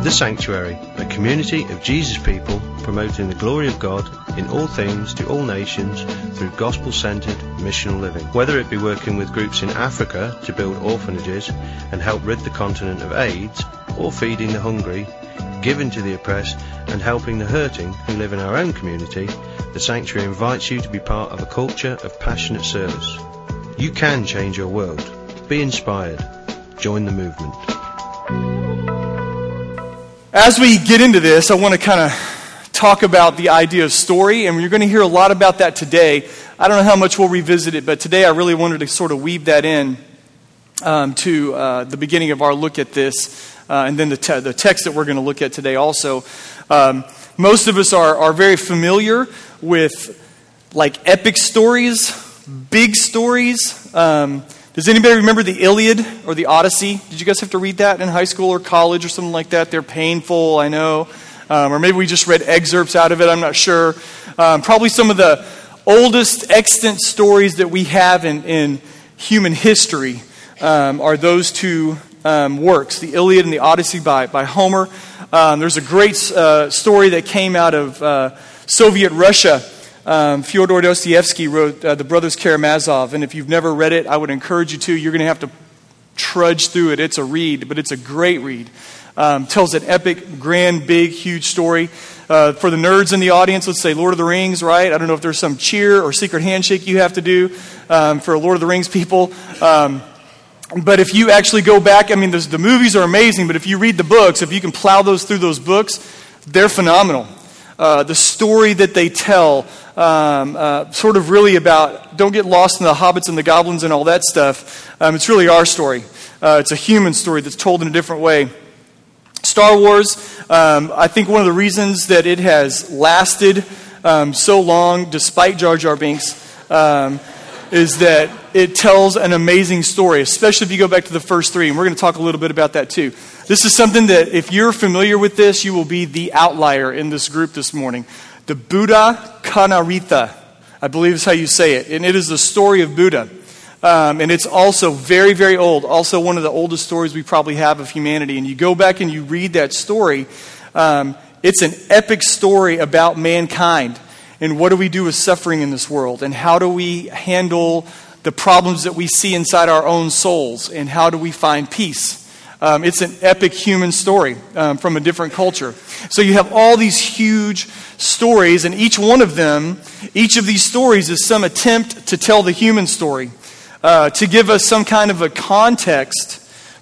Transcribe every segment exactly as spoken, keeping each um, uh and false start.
The Sanctuary, a community of Jesus people promoting the glory of God in all things to all nations through gospel-centered missional living. Whether it be working with groups in Africa to build orphanages and help rid the continent of AIDS, or feeding the hungry, giving to the oppressed and helping the hurting who live in our own community, the Sanctuary invites you to be part of a culture of passionate service. You can change your world. Be inspired. Join the movement. As we get into this, I want to kind of talk about the idea of story, and you're going to hear a lot about that today. I don't know how much we'll revisit it, but today I really wanted to sort of weave that in um, to uh, the beginning of our look at this, uh, and then the, te- the text that we're going to look at today also. Um, most of us are, are very familiar with like epic stories, big stories. Um, Does anybody remember the Iliad or the Odyssey? Did you guys have to read that in high school or college or something like that? They're painful, I know. Um, or maybe we just read excerpts out of it, I'm not sure. Um, probably some of the oldest extant stories that we have in, in human history um, are those two um, works, the Iliad and the Odyssey by, by Homer. Um, there's a great uh, story that came out of uh, Soviet Russia. Um, Fyodor Dostoevsky wrote uh, The Brothers Karamazov, and if you've never read it, I would encourage you to. You're going to have to trudge through it. It's a read, but it's a great read. Um, tells an epic, grand, big, huge story. Uh, for the nerds in the audience, let's say Lord of the Rings, right? I don't know if there's some cheer or secret handshake you have to do um, for Lord of the Rings people. Um, but if you actually go back, I mean, the movies are amazing, but if you read the books, if you can plow those through those books, they're phenomenal. Uh, the story that they tell, um, uh, sort of really about, don't get lost in the hobbits and the goblins and all that stuff. Um, it's really our story. Uh, it's a human story that's told in a different way. Star Wars, um, I think one of the reasons that it has lasted um, so long, despite Jar Jar Binks, um, is that it tells an amazing story, especially if you go back to the first three. And we're going to talk a little bit about that too. This is something that if you're familiar with this, you will be the outlier in this group this morning. The Buddha Kanaritha, I believe is how you say it. And it is the story of Buddha. Um, and it's also very, very old. Also one of the oldest stories we probably have of humanity. And you go back and you read that story. Um, it's an epic story about mankind. And what do we do with suffering in this world? And how do we handle the problems that we see inside our own souls? And how do we find peace? Um, it's an epic human story um, from a different culture. So you have all these huge stories, and each one of them, each of these stories is some attempt to tell the human story, uh, to give us some kind of a context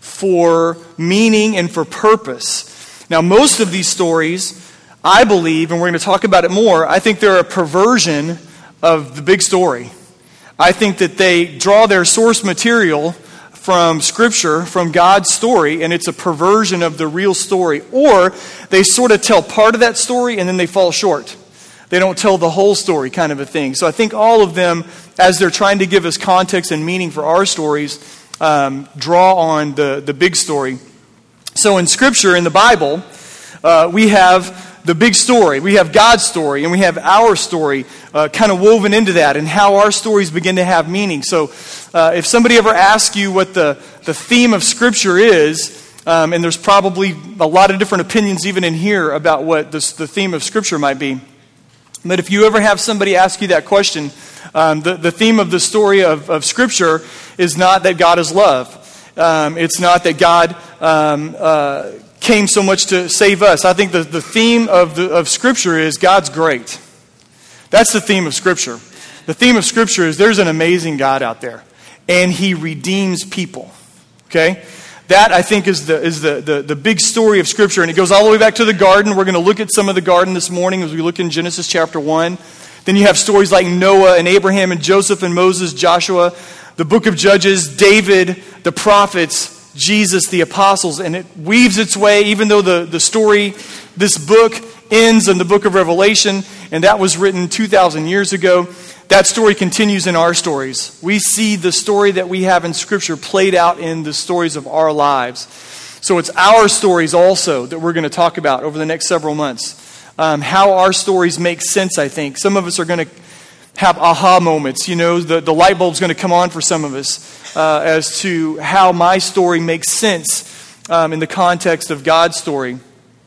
for meaning and for purpose. Now, most of these stories, I believe, and we're going to talk about it more, I think they're a perversion of the big story. I think that they draw their source material from Scripture, from God's story, and it's a perversion of the real story. Or they sort of tell part of that story and then they fall short. They don't tell the whole story, kind of a thing. So I think all of them, as they're trying to give us context and meaning for our stories, um, draw on the, the big story. So in Scripture, in the Bible, uh, we have the big story. We have God's story, and we have our story uh, kind of woven into that, and how our stories begin to have meaning. So uh, if somebody ever asks you what the, the theme of Scripture is, um, and there's probably a lot of different opinions even in here about what this, the theme of Scripture might be. But if you ever have somebody ask you that question, um, the, the theme of the story of, of Scripture is not that God is love. Um, it's not that God um, uh, came so much to save us. I think the, the theme of, the, of Scripture is God's great. That's the theme of Scripture. The theme of Scripture is there's an amazing God out there, and He redeems people. Okay? That, I think, is the is the, the, the big story of Scripture, and it goes all the way back to the garden. We're going to look at some of the garden this morning as we look in Genesis chapter one. Then you have stories like Noah and Abraham and Joseph and Moses, Joshua, the book of Judges, David, the prophets, Jesus, the apostles, and it weaves its way, even though the, the story, this book ends in the book of Revelation, and that was written two thousand years ago. That story continues in our stories. We see the story that we have in Scripture played out in the stories of our lives. So it's our stories also that we're going to talk about over the next several months. Um, how our stories make sense, I think. Some of us are going to have aha moments. You know, the, the light bulb's going to come on for some of us uh, as to how my story makes sense um, in the context of God's story.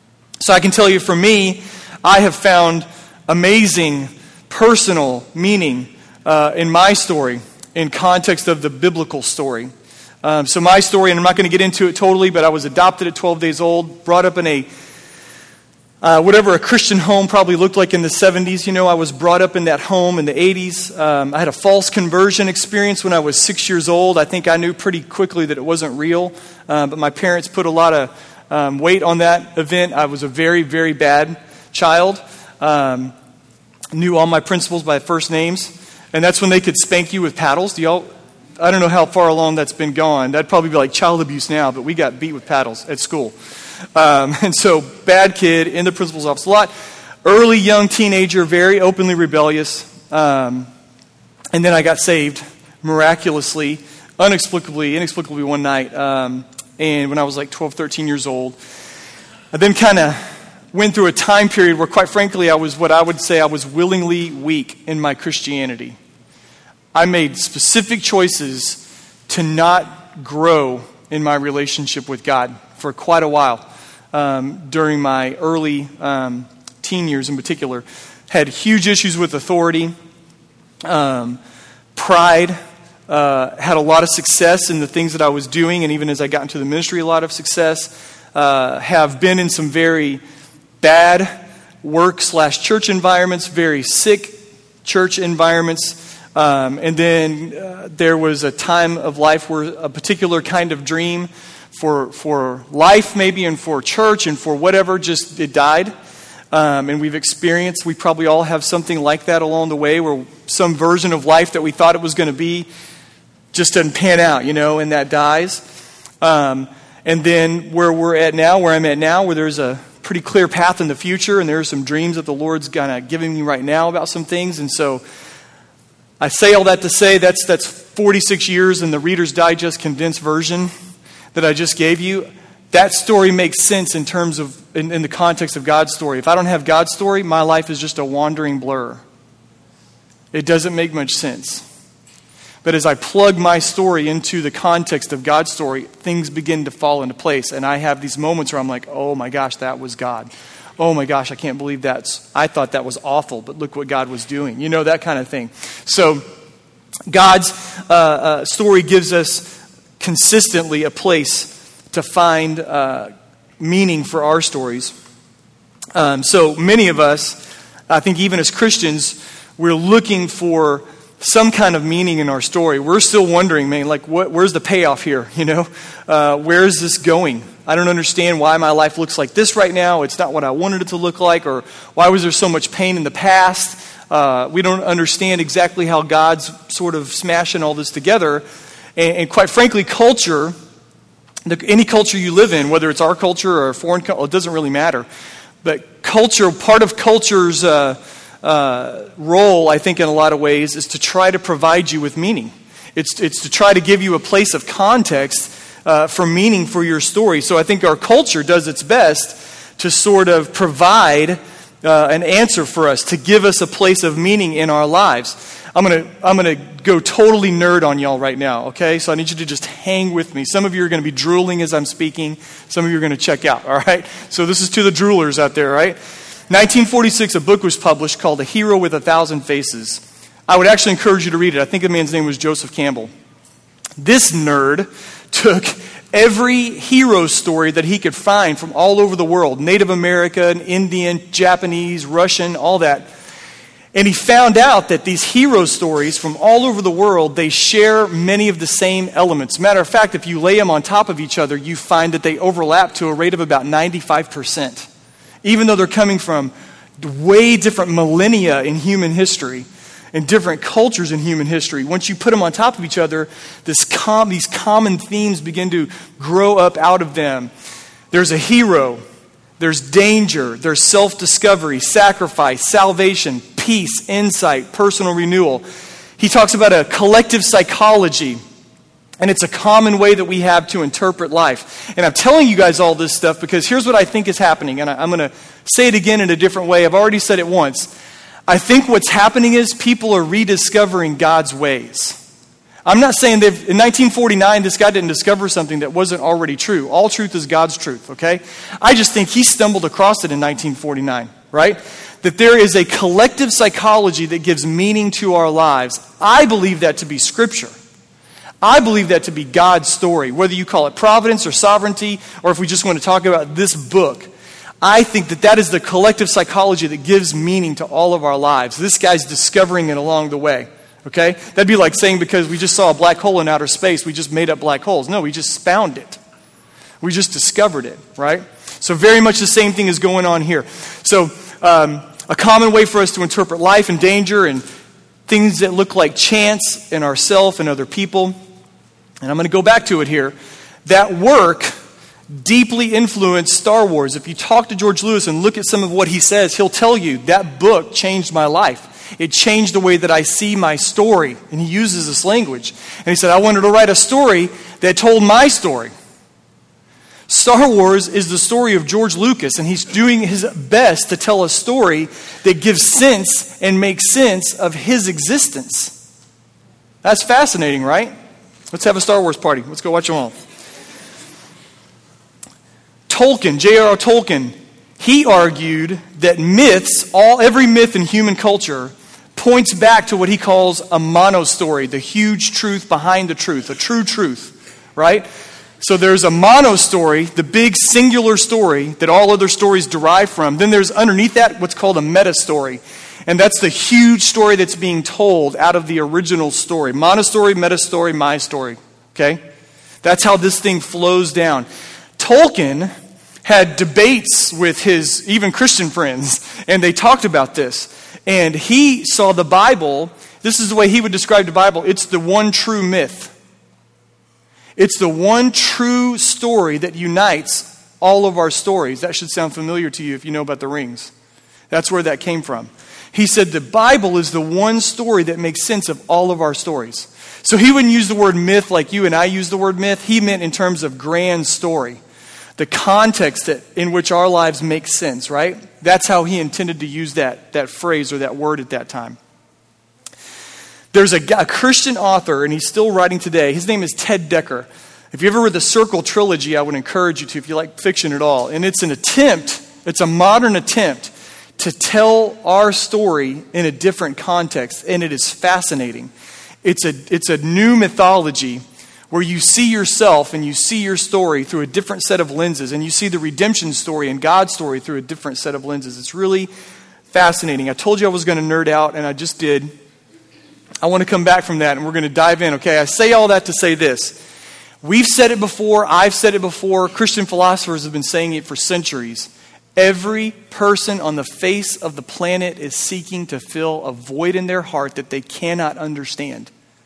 So I can tell you, for me, I have found amazing personal meaning uh, in my story in context of the biblical story. Um, so my story, and I'm not going to get into it totally, but I was adopted at twelve days old, brought up in a, uh, whatever a Christian home probably looked like in the seventies. You know, I was brought up in that home in the eighties. Um, I had a false conversion experience when I was six years old. I think I knew pretty quickly that it wasn't real, uh, but my parents put a lot of um, weight on that event. I was a very, very bad child. Um, knew all my principals by first names, and that's when they could spank you with paddles. Do y'all... I don't know how far along that's been gone. That'd probably be like child abuse now, but we got beat with paddles at school. Um, and so, bad kid in the principal's office a lot. Early young teenager, very openly rebellious. Um, and then I got saved miraculously, unexplicably, inexplicably one night. Um, and when I was like twelve, thirteen years old. I then kind of went through a time period where, quite frankly, I was what I would say I was willingly weak in my Christianity. I made specific choices to not grow in my relationship with God for quite a while. Um, during my early um, teen years in particular, had huge issues with authority, um, pride, uh, had a lot of success in the things that I was doing, and even as I got into the ministry, a lot of success. Uh, have been in some very bad work slash church environments, very sick church environments. Um, and then uh, there was a time of life where a particular kind of dream for for life maybe and for church and for whatever, just it died. Um, and we've experienced, we probably all have something like that along the way where some version of life that we thought it was going to be just doesn't pan out, you know, and that dies. Um, and then where we're at now, where I'm at now, where there's a pretty clear path in the future and there are some dreams that the Lord's kind of giving me right now about some things. And so I say all that to say that's that's forty-six years in the Reader's Digest condensed version that I just gave you. That story makes sense in terms of, in, in the context of God's story. If I don't have God's story, my life is just a wandering blur. It doesn't make much sense. But as I plug my story into the context of God's story, things begin to fall into place. And I have these moments where I'm like, oh my gosh, that was God. Oh my gosh, I can't believe that. I thought that was awful, but look what God was doing. You know, that kind of thing. So God's uh, uh, story gives us consistently a place to find uh, meaning for our stories. Um, so many of us, I think even as Christians, we're looking for some kind of meaning in our story. We're still wondering, man, like, what, where's the payoff here? You know, uh, where is this going? I don't understand why my life looks like this right now. It's not what I wanted it to look like. Or why was there so much pain in the past? Uh, we don't understand exactly how God's sort of smashing all this together. And, and quite frankly, culture, the, any culture you live in, whether it's our culture or a foreign culture, it doesn't really matter. But culture, part of culture's uh, uh, role, I think in a lot of ways, is to try to provide you with meaning. It's, it's to try to give you a place of context Uh, for meaning for your story. So I think our culture does its best to sort of provide uh, an answer for us, to give us a place of meaning in our lives. I'm gonna I'm gonna go totally nerd on y'all right now, okay? So I need you to just hang with me. Some of you are going to be drooling as I'm speaking. Some of you are going to check out, all right? So this is to the droolers out there, right? nineteen forty-six, a book was published called A Hero with a Thousand Faces. I would actually encourage you to read it. I think the man's name was Joseph Campbell. This nerd took every hero story that he could find from all over the world, Native American, Indian, Japanese, Russian, all that. And he found out that these hero stories from all over the world, they share many of the same elements. Matter of fact, if you lay them on top of each other, you find that they overlap to a rate of about ninety-five percent. Even though they're coming from way different millennia in human history, and different cultures in human history. Once you put them on top of each other, this com- these common themes begin to grow up out of them. There's a hero, there's danger, there's self-discovery, sacrifice, salvation, peace, insight, personal renewal. He talks about a collective psychology, and it's a common way that we have to interpret life. And I'm telling you guys all this stuff because here's what I think is happening, and I, I'm going to say it again in a different way. I've already said it once. I think what's happening is people are rediscovering God's ways. I'm not saying that in nineteen forty-nine, this guy didn't discover something that wasn't already true. All truth is God's truth, okay? I just think he stumbled across it in nineteen forty-nine, right? That there is a collective psychology that gives meaning to our lives. I believe that to be Scripture. I believe that to be God's story, whether you call it providence or sovereignty, or if we just want to talk about this book. I think that that is the collective psychology that gives meaning to all of our lives. This guy's discovering it along the way. Okay? That'd be like saying because we just saw a black hole in outer space, we just made up black holes. No, we just found it. We just discovered it, right? So very much the same thing is going on here. So um, a common way for us to interpret life and danger and things that look like chance in ourselves and other people. And I'm going to go back to it here. That work deeply influenced Star Wars. If you talk to George Lucas and look at some of what he says, he'll tell you that book changed my life. It changed the way that I see my story. And he uses this language. And he said, I wanted to write a story that told my story. Star Wars is the story of George Lucas, and he's doing his best to tell a story that gives sense and makes sense of his existence. That's fascinating, right? Let's have a Star Wars party. Let's go watch them all. Tolkien, J R R Tolkien, he argued that myths, all every myth in human culture, points back to what he calls a monostory, the huge truth behind the truth, a true truth, right? So there's a monostory, the big singular story that all other stories derive from. Then there's underneath that what's called a meta-story. And that's the huge story that's being told out of the original story. Monostory, meta-story, my story, okay? That's how this thing flows down. Tolkien had debates with his even Christian friends, and they talked about this. And he saw the Bible, this is the way he would describe the Bible, it's the one true myth. It's the one true story that unites all of our stories. That should sound familiar to you if you know about the rings. That's where that came from. He said the Bible is the one story that makes sense of all of our stories. So he wouldn't use the word myth like you and I use the word myth. He meant in terms of grand story. The context that, in which our lives make sense, right? That's how he intended to use that, that phrase or that word at that time. There's a, a Christian author, and he's still writing today. His name is Ted Decker. If you ever read the Circle trilogy, I would encourage you to, if you like fiction at all. And it's an attempt, it's a modern attempt to tell our story in a different context, and it is fascinating. It's a, it's a new mythology where you see yourself and you see your story through a different set of lenses, and you see the redemption story and God's story through a different set of lenses. It's really fascinating. I told you I was going to nerd out, and I just did. I want to come back from that, and we're going to dive in, okay? I say all that to say this. We've said it before. I've said it before. Christian philosophers have been saying it for centuries. Every person on the face of the planet is seeking to fill a void in their heart that they cannot understand.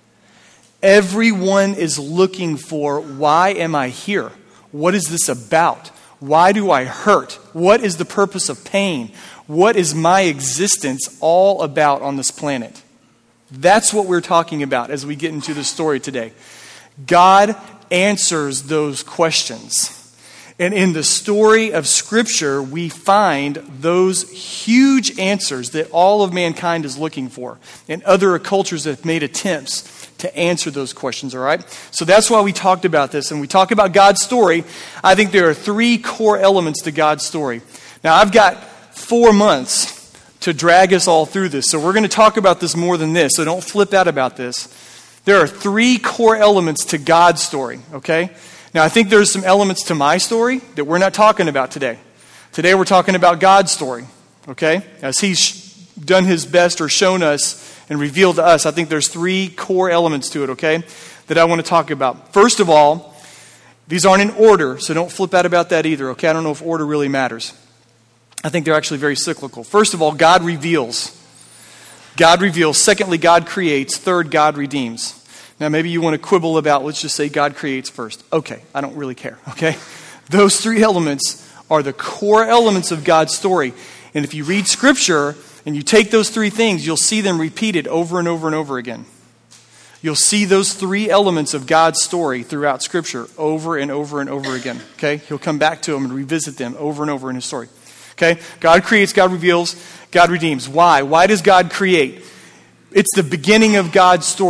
Everyone is looking for, why am I here? What is this about? Why do I hurt? What is the purpose of pain? What is my existence all about on this planet? That's what we're talking about as we get into the story today. God answers those questions. And in the story of Scripture, we find those huge answers that all of mankind is looking for. And other cultures have made attempts to answer those questions, all right? So that's why we talked about this. And we talk about God's story. I think there are three core elements to God's story. Now, I've got four months to drag us all through this. So we're going to talk about this more than this. So don't flip out about this. There are three core elements to God's story, okay? Now, I think there's some elements to my story that we're not talking about today. Today we're talking about God's story, okay? As He's done His best or shown us and revealed to us, I think there's three core elements to it, okay, that I want to talk about. First of all, these aren't in order, so don't flip out about that either, okay? I don't know if order really matters. I think they're actually very cyclical. First of all, God reveals. God reveals. Secondly, God creates. Third, God redeems. Now, maybe you want to quibble about, let's just say God creates first. Okay, I don't really care, okay? Those three elements are the core elements of God's story. And if you read Scripture and you take those three things, you'll see them repeated over and over and over again. You'll see those three elements of God's story throughout Scripture over and over and over again, okay? He'll come back to them and revisit them over and over in His story, okay? God creates, God reveals, God redeems. Why? Why does God create? It's the beginning of God's story.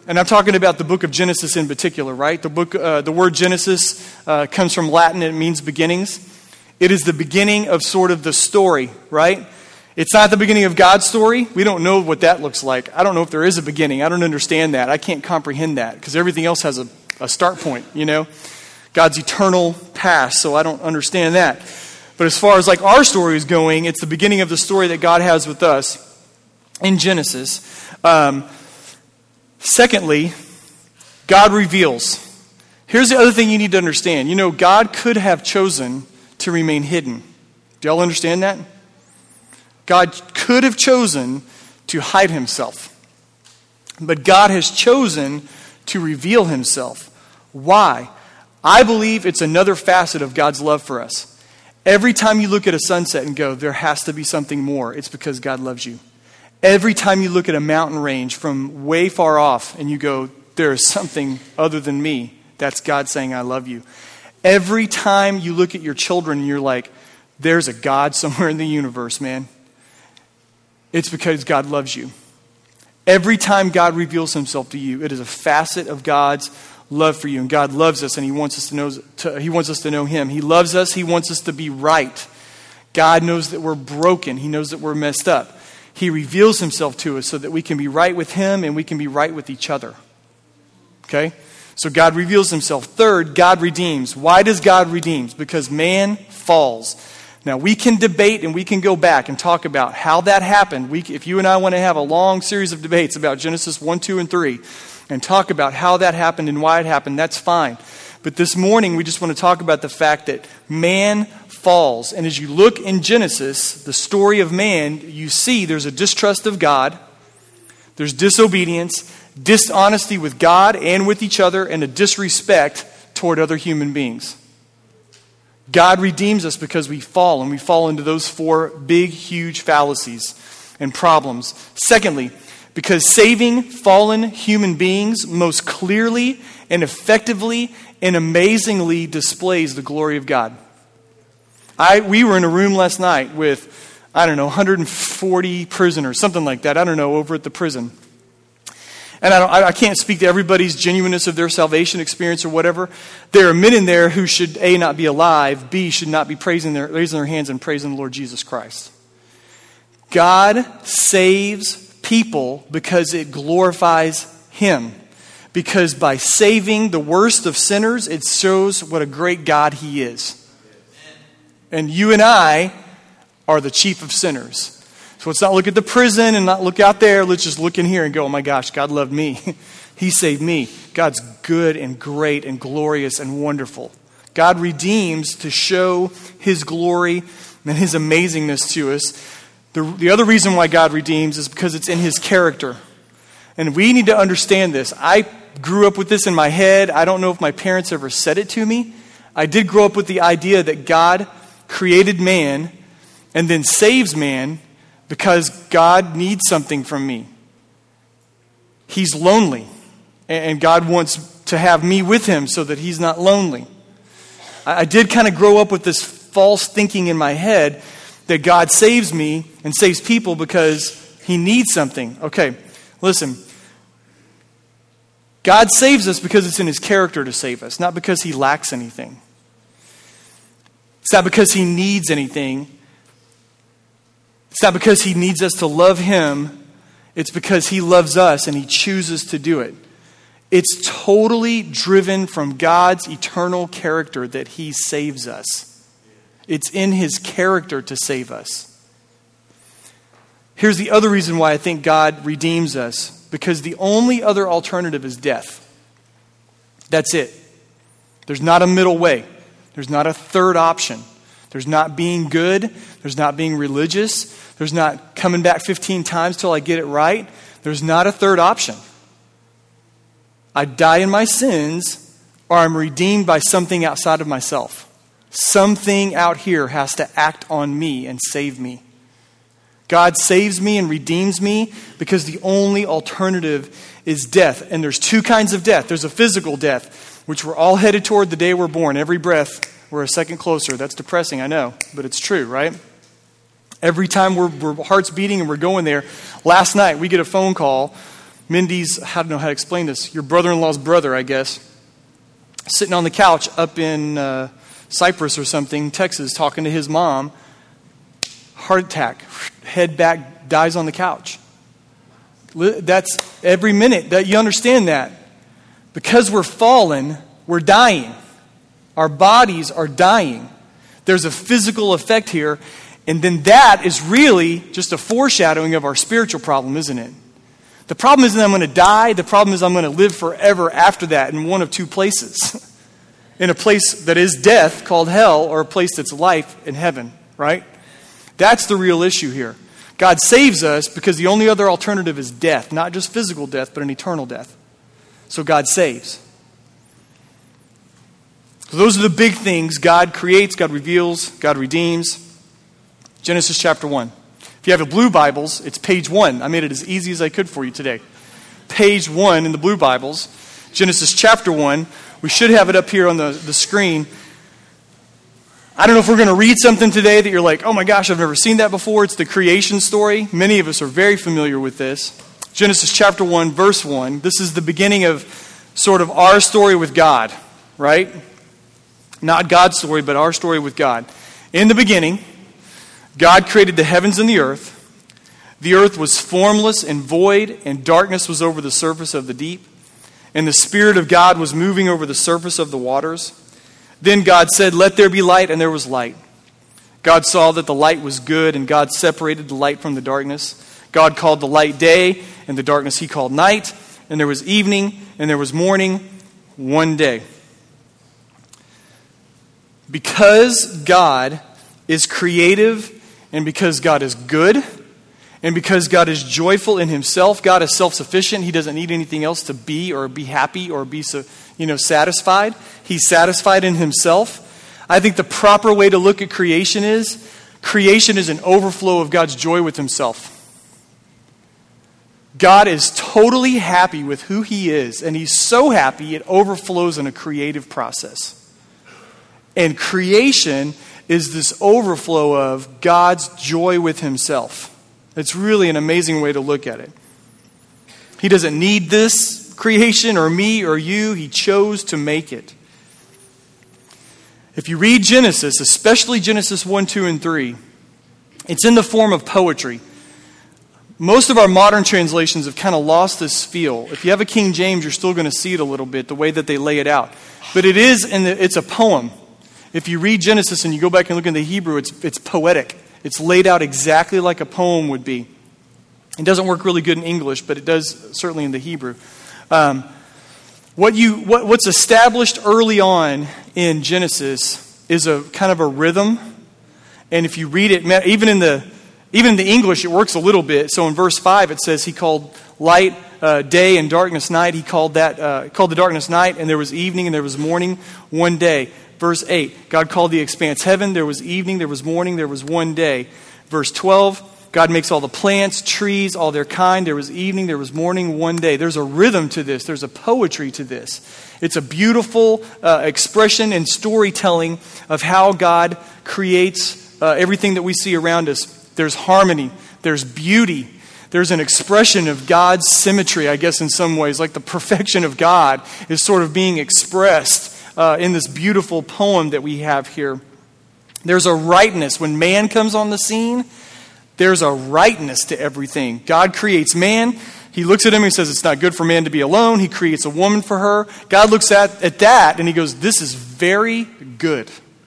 And I'm talking about the book of Genesis in particular, right? The book, uh, the word Genesis uh, comes from Latin. It means beginnings. It is the beginning of sort of the story, right? It's not the beginning of God's story. We don't know what that looks like. I don't know if there is a beginning. I don't understand that. I can't comprehend that because everything else has a, a start point, you know? God's eternal past, so I don't understand that. But as far as like our story is going, it's the beginning of the story that God has with us in Genesis. Um, secondly, God reveals. Here's the other thing you need to understand. You know, God could have chosen to remain hidden. Do y'all understand that? God could have chosen to hide himself. But God has chosen to reveal himself. Why? I believe it's another facet of God's love for us. Every time you look at a sunset and go, there has to be something more, it's because God loves you. Every time you look at a mountain range from way far off and you go, there is something other than me, that's God saying, I love you. Every time you look at your children and you're like, there's a God somewhere in the universe, man. It's because God loves you. Every time God reveals himself to you, it is a facet of God's love for you. And God loves us and he wants us to know to, he wants us to know him. He loves us. He wants us to be right. God knows that we're broken. He knows that we're messed up. He reveals himself to us so that we can be right with him and we can be right with each other. Okay? So God reveals himself. Third, God redeems. Why does God redeem? Because man falls. Now, we can debate and we can go back and talk about how that happened. We, if you and I want to have a long series of debates about Genesis one, two, and three and talk about how that happened and why it happened, that's fine. But this morning, we just want to talk about the fact that man falls. And as you look in Genesis, the story of man, you see there's a distrust of God, there's disobedience, dishonesty with God and with each other, and a disrespect toward other human beings. God redeems us because we fall, and we fall into those four big, huge fallacies and problems. Secondly, because saving fallen human beings most clearly and effectively and amazingly displays the glory of God. I we were in a room last night with, I don't know, one hundred forty prisoners, something like that. I don't know, over at the prison. And I, don't, I can't speak to everybody's genuineness of their salvation experience or whatever. There are men in there who should, A, not be alive, B, should not be praising their, raising their hands and praising the Lord Jesus Christ. God saves people because it glorifies him. Because by saving the worst of sinners, it shows what a great God he is. And you and I are the chief of sinners. So let's not look at the prison and not look out there. Let's just look in here and go, oh my gosh, God loved me. He saved me. God's good and great and glorious and wonderful. God redeems to show his glory and his amazingness to us. The, the other reason why God redeems is because it's in his character. And we need to understand this. I grew up with this in my head. I don't know if my parents ever said it to me. I did grow up with the idea that God created man and then saves man because God needs something from me. He's lonely, and God wants to have me with him so that he's not lonely. I did kind of grow up with this false thinking in my head that God saves me and saves people because he needs something. Okay, listen. God saves us because it's in his character to save us, not because he lacks anything. It's not because he needs anything. It's not because he needs us to love him. It's because he loves us and he chooses to do it. It's totally driven from God's eternal character that he saves us. It's in his character to save us. Here's the other reason why I think God redeems us. Because the only other alternative is death. That's it. There's not a middle way. There's not a third option. There's not being good. There's not being religious. There's not coming back fifteen times till I get it right. There's not a third option. I die in my sins, or I'm redeemed by something outside of myself. Something out here has to act on me and save me. God saves me and redeems me because the only alternative is death. And there's two kinds of death. There's a physical death, which we're all headed toward the day we're born. Every breath, we're a second closer. That's depressing, I know, but it's true, right? Every time we're, we're heart's beating and we're going there. Last night, we get a phone call. Mindy's, I don't know how to explain this, your brother-in-law's brother, I guess, sitting on the couch up in uh, Cyprus or something, Texas, talking to his mom, heart attack, head back, dies on the couch. That's every minute. That you understand that. Because we're fallen, we're dying. Our bodies are dying. There's a physical effect here, and then that is really just a foreshadowing of our spiritual problem, isn't it? The problem isn't that I'm going to die. The problem is I'm going to live forever after that in one of two places. In a place that is death, called hell, or a place that's life in heaven, right? That's the real issue here. God saves us because the only other alternative is death. Not just physical death, but an eternal death. So God saves. So those are the big things. God creates, God reveals, God redeems. Genesis chapter one. If you have a blue Bibles, it's page one. I made it as easy as I could for you today. Page one in the blue Bibles. Genesis chapter one. We should have it up here on the, the screen. I don't know if we're going to read something today that you're like, oh my gosh, I've never seen that before. It's the creation story. Many of us are very familiar with this. Genesis chapter one, verse one. This is the beginning of sort of our story with God, right? Not God's story, but our story with God. In the beginning, God created the heavens and the earth. The earth was formless and void, and darkness was over the surface of the deep. And the Spirit of God was moving over the surface of the waters. Then God said, let there be light, and there was light. God saw that the light was good, and God separated the light from the darkness. God called the light day, and the darkness he called night. And there was evening, and there was morning, one day. Because God is creative, and because God is good, and because God is joyful in himself, God is self-sufficient. He doesn't need anything else to be or be happy or be so, you know, satisfied. He's satisfied in himself. I think the proper way to look at creation is, creation is an overflow of God's joy with himself. God is totally happy with who he is, and he's so happy it overflows in a creative process. And creation is this overflow of God's joy with himself. It's really an amazing way to look at it. He doesn't need this creation or me or you. He chose to make it. If you read Genesis, especially Genesis one, two, and three, it's in the form of poetry. Most of our modern translations have kind of lost this feel. If you have a King James, you're still going to see it a little bit, the way that they lay it out. But it is, in the, it's a poem. If you read Genesis and you go back and look in the Hebrew, it's it's poetic. It's laid out exactly like a poem would be. It doesn't work really good in English, but it does certainly in the Hebrew. Um, what you what, what's established early on in Genesis is a kind of a rhythm, and if you read it, even in the even in the English, it works a little bit. So in verse five, it says He called light uh, day and darkness night. He called that uh, called the darkness night, and there was evening and there was morning one day. Verse eight, God called the expanse heaven. There was evening, there was morning, there was one day. Verse twelve, God makes all the plants, trees, all their kind. There was evening, there was morning, one day. There's a rhythm to this. There's a poetry to this. It's a beautiful uh, expression and storytelling of how God creates uh, everything that we see around us. There's harmony. There's beauty. There's an expression of God's symmetry, I guess, in some ways. Like the perfection of God is sort of being expressed Uh, in this beautiful poem that we have here. There's a rightness. When man comes on the scene, there's a rightness to everything. God creates man. He looks at him and he says, it's not good for man to be alone. He creates a woman for her. God looks at, at that and he goes, this is very good.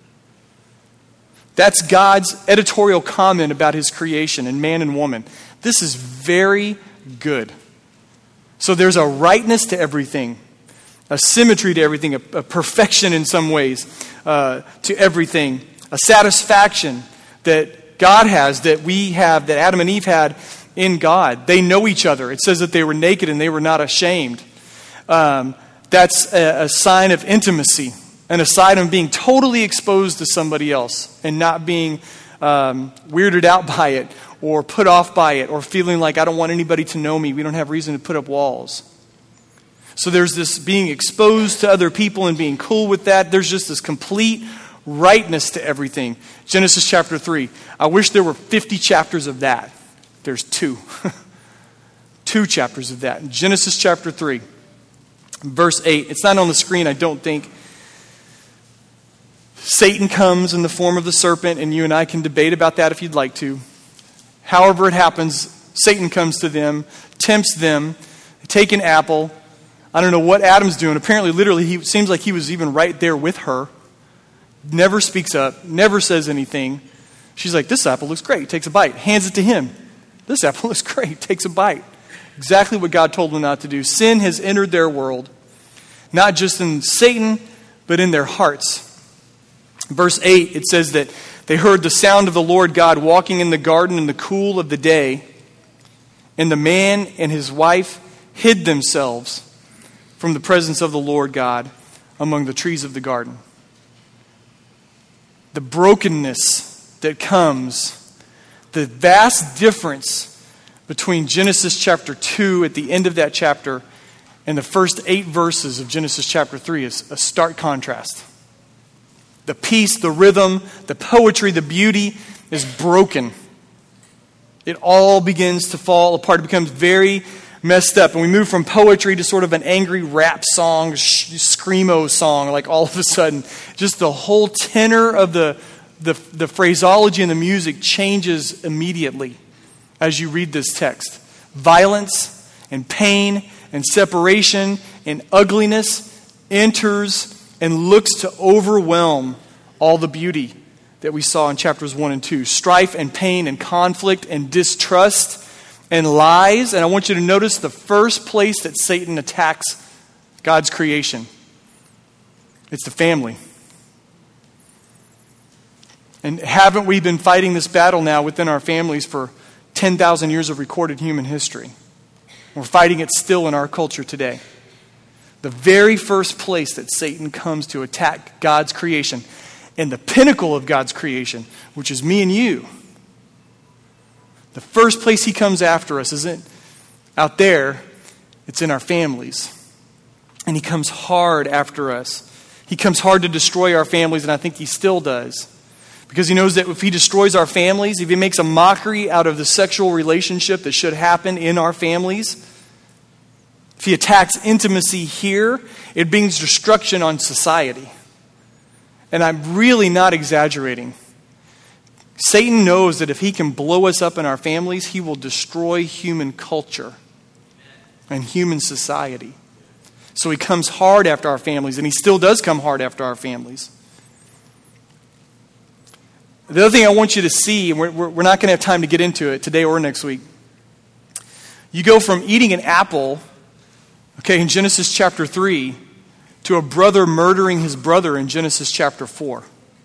That's God's editorial comment about his creation and man and woman. This is very good. So there's a rightness to everything. A symmetry to everything, a, a perfection in some ways uh, to everything, a satisfaction that God has, that we have, that Adam and Eve had in God. They know each other. It says that they were naked and they were not ashamed. Um, that's a, a sign of intimacy and a sign of being totally exposed to somebody else and not being um, weirded out by it or put off by it or feeling like I don't want anybody to know me. We don't have reason to put up walls. So there's this being exposed to other people and being cool with that. There's just this complete rightness to everything. Genesis chapter three. I wish there were fifty chapters of that. There's two. two chapters of that. Genesis chapter three, verse eight. It's not on the screen, I don't think. Satan comes in the form of the serpent, and you and I can debate about that if you'd like to. However it happens, Satan comes to them, tempts them, they take an apple. I don't know what Adam's doing. Apparently, literally, he seems like he was even right there with her. Never speaks up, never says anything. She's like, this apple looks great. Takes a bite, hands it to him. This apple looks great. Takes a bite. Exactly what God told them not to do. Sin has entered their world, not just in Satan, but in their hearts. Verse eight, it says that they heard the sound of the Lord God walking in the garden in the cool of the day, and the man and his wife hid themselves from the presence of the Lord God among the trees of the garden. The brokenness that comes, the vast difference between Genesis chapter two at the end of that chapter and the first eight verses of Genesis chapter three is a stark contrast. The peace, the rhythm, the poetry, the beauty is broken. It all begins to fall apart. It becomes very messed up. And we move from poetry to sort of an angry rap song, sh- screamo song, like all of a sudden. Just the whole tenor of the, the, the phraseology and the music changes immediately as you read this text. Violence and pain and separation and ugliness enters and looks to overwhelm all the beauty that we saw in chapters one and two. Strife and pain and conflict and distrust and lies. And I want you to notice the first place that Satan attacks God's creation. It's the family. And haven't we been fighting this battle now within our families for ten thousand years of recorded human history? We're fighting it still in our culture today. The very first place that Satan comes to attack God's creation, and the pinnacle of God's creation, which is me and you. The first place he comes after us isn't out there, it's in our families. And he comes hard after us. He comes hard to destroy our families, and I think he still does. Because he knows that if he destroys our families, if he makes a mockery out of the sexual relationship that should happen in our families, if he attacks intimacy here, it brings destruction on society. And I'm really not exaggerating. Satan knows that if he can blow us up in our families, he will destroy human culture and human society. So he comes hard after our families, and he still does come hard after our families. The other thing I want you to see, and we're, we're not going to have time to get into it today or next week, you go from eating an apple, okay, in Genesis chapter three, to a brother murdering his brother in Genesis chapter four.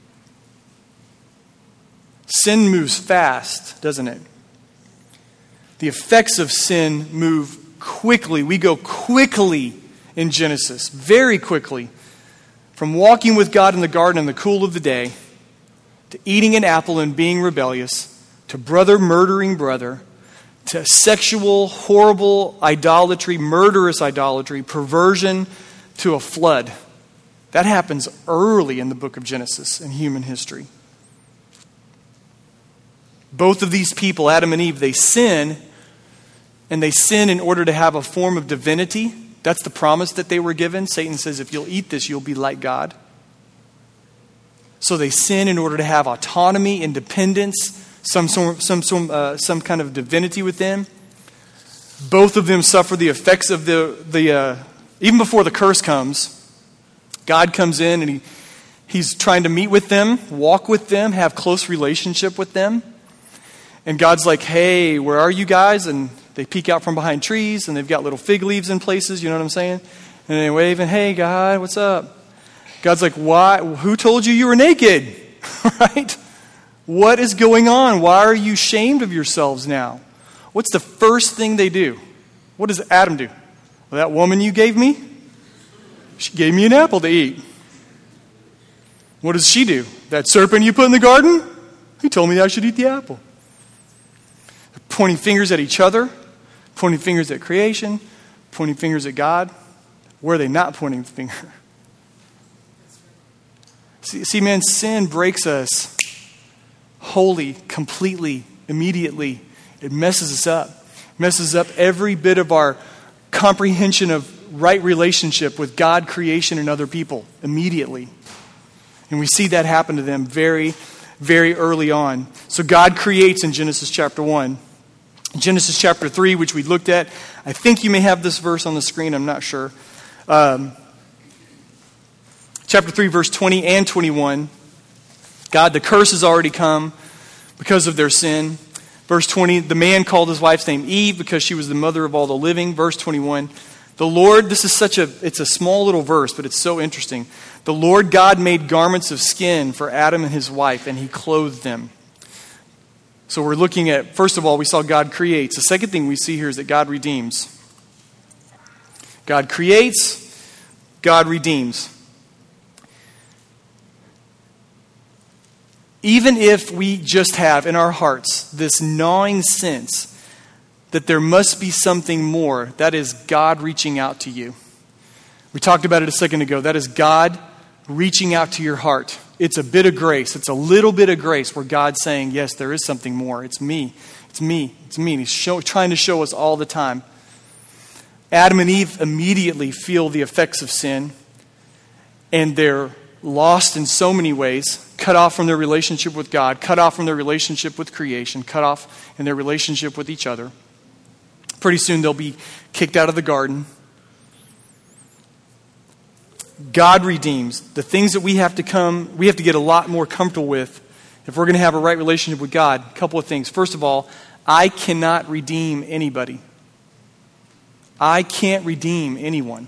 Sin moves fast, doesn't it? The effects of sin move quickly. We go quickly in Genesis, very quickly, from walking with God in the garden in the cool of the day, to eating an apple and being rebellious, to brother murdering brother, to sexual, horrible idolatry, murderous idolatry, perversion, to a flood. That happens early in the book of Genesis in human history. Both of these people, Adam and Eve, they sin, and they sin in order to have a form of divinity. That's the promise that they were given. Satan says, if you'll eat this, you'll be like God. So they sin in order to have autonomy, independence, some some some some, uh, some kind of divinity within. Both of them suffer the effects of the the uh, even before the curse comes. God comes in and he he's trying to meet with them, walk with them, have close relationship with them. And God's like, "Hey, where are you guys?" And they peek out from behind trees, and they've got little fig leaves in places. You know what I'm saying? And they wave, and "Hey, God, what's up?" God's like, "Why? Who told you you were naked?" Right? What is going on? Why are you ashamed of yourselves now? What's the first thing they do? What does Adam do? Well, that woman you gave me, she gave me an apple to eat. What does she do? That serpent you put in the garden, he told me that I should eat the apple. They're pointing fingers at each other, pointing fingers at creation, pointing fingers at God. Where are they not pointing the finger? See, see, man, sin breaks us wholly, completely, immediately. It messes us up. Messes up every bit of our comprehension of right relationship with God, creation, and other people immediately. And we see that happen to them very, very early on. So God creates in Genesis chapter one. Genesis chapter three, which we looked at. I think you may have this verse on the screen. I'm not sure. Um, chapter three, verse twenty and twenty-one. God, the curse has already come because of their sin. Verse twenty, the man called his wife's name Eve because she was the mother of all the living. Verse twenty-one, the Lord, this is such a, it's a small little verse, but it's so interesting. The Lord God made garments of skin for Adam and his wife, and he clothed them. So we're looking at, first of all, we saw God creates. The second thing we see here is that God redeems. God creates, God redeems. Even if we just have in our hearts this gnawing sense that there must be something more, that is God reaching out to you. We talked about it a second ago. That is God reaching out to your heart. It's a bit of grace. It's a little bit of grace where God's saying, yes, there is something more. It's me. It's me. It's me. And he's show, trying to show us all the time. Adam and Eve immediately feel the effects of sin, and they're lost in so many ways. Cut off from their relationship with God, cut off from their relationship with creation, cut off in their relationship with each other. Pretty soon they'll be kicked out of the garden. God redeems. The things that we have to come, we have to get a lot more comfortable with if we're going to have a right relationship with God. A couple of things. First of all, I cannot redeem anybody. I can't redeem anyone.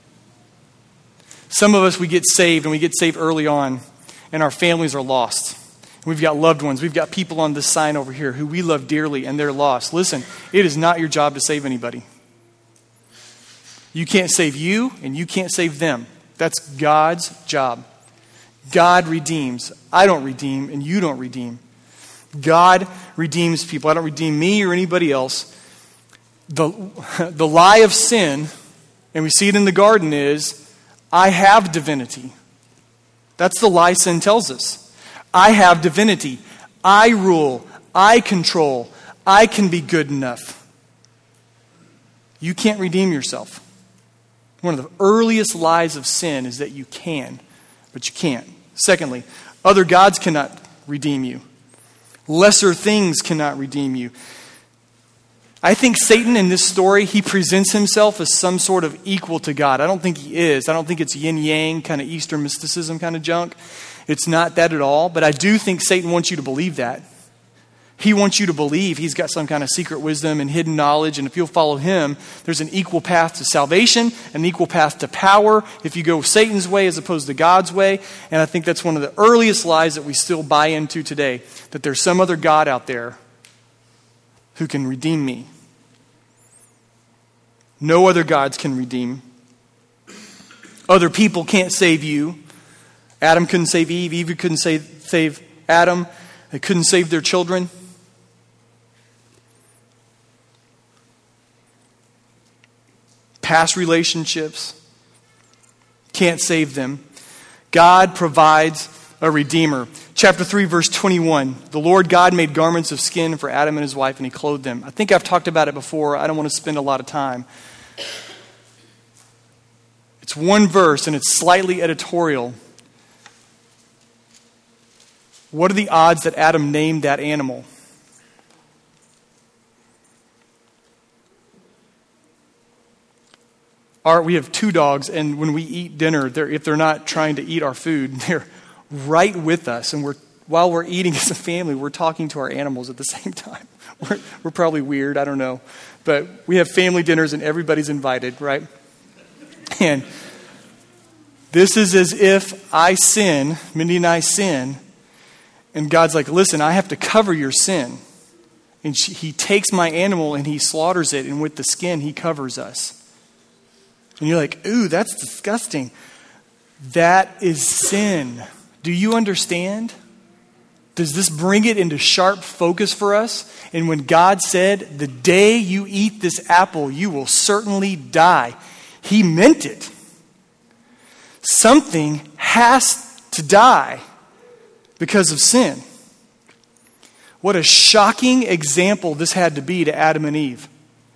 Some of us, we get saved, and we get saved early on, and our families are lost. We've got loved ones. We've got people on this sign over here who we love dearly, and they're lost. Listen, it is not your job to save anybody. You can't save you, and you can't save them. That's God's job. God redeems. I don't redeem, and you don't redeem. God redeems people. I don't redeem me or anybody else. The, the lie of sin, and we see it in the garden, is I have divinity. That's the lie sin tells us. I have divinity. I rule. I control. I can be good enough. You can't redeem yourself. One of the earliest lies of sin is that you can, but you can't. Secondly, other gods cannot redeem you. Lesser things cannot redeem you. I think Satan in this story, he presents himself as some sort of equal to God. I don't think he is. I don't think it's yin-yang, kind of Eastern mysticism kind of junk. It's not that at all. But I do think Satan wants you to believe that. He wants you to believe he's got some kind of secret wisdom and hidden knowledge. And if you'll follow him, there's an equal path to salvation, an equal path to power if you go Satan's way as opposed to God's way. And I think that's one of the earliest lies that we still buy into today, that there's some other God out there who can redeem me. No other gods can redeem. Other people can't save you. Adam couldn't save Eve. Eve couldn't save, save Adam. They couldn't save their children. Past relationships can't save them. God provides a redeemer. Chapter three, verse twenty-one. The Lord God made garments of skin for Adam and his wife, and he clothed them. I think I've talked about it before. I don't want to spend a lot of time. It's one verse, and it's slightly editorial. What are the odds that Adam named that animal? Our, we have two dogs, and when we eat dinner, they're, if they're not trying to eat our food, they're right with us. And we're while we're eating as a family, we're talking to our animals at the same time. We're, we're probably weird, I don't know. But we have family dinners, and everybody's invited, right? And this is as if I sin, Mindy and I sin, and God's like, listen, I have to cover your sin. And she, he takes my animal and he slaughters it, and with the skin, he covers us. And you're like, ooh, that's disgusting. That is sin. Do you understand? Does this bring it into sharp focus for us? And when God said, the day you eat this apple, you will certainly die, he meant it. Something has to die because of sin. What a shocking example this had to be to Adam and Eve.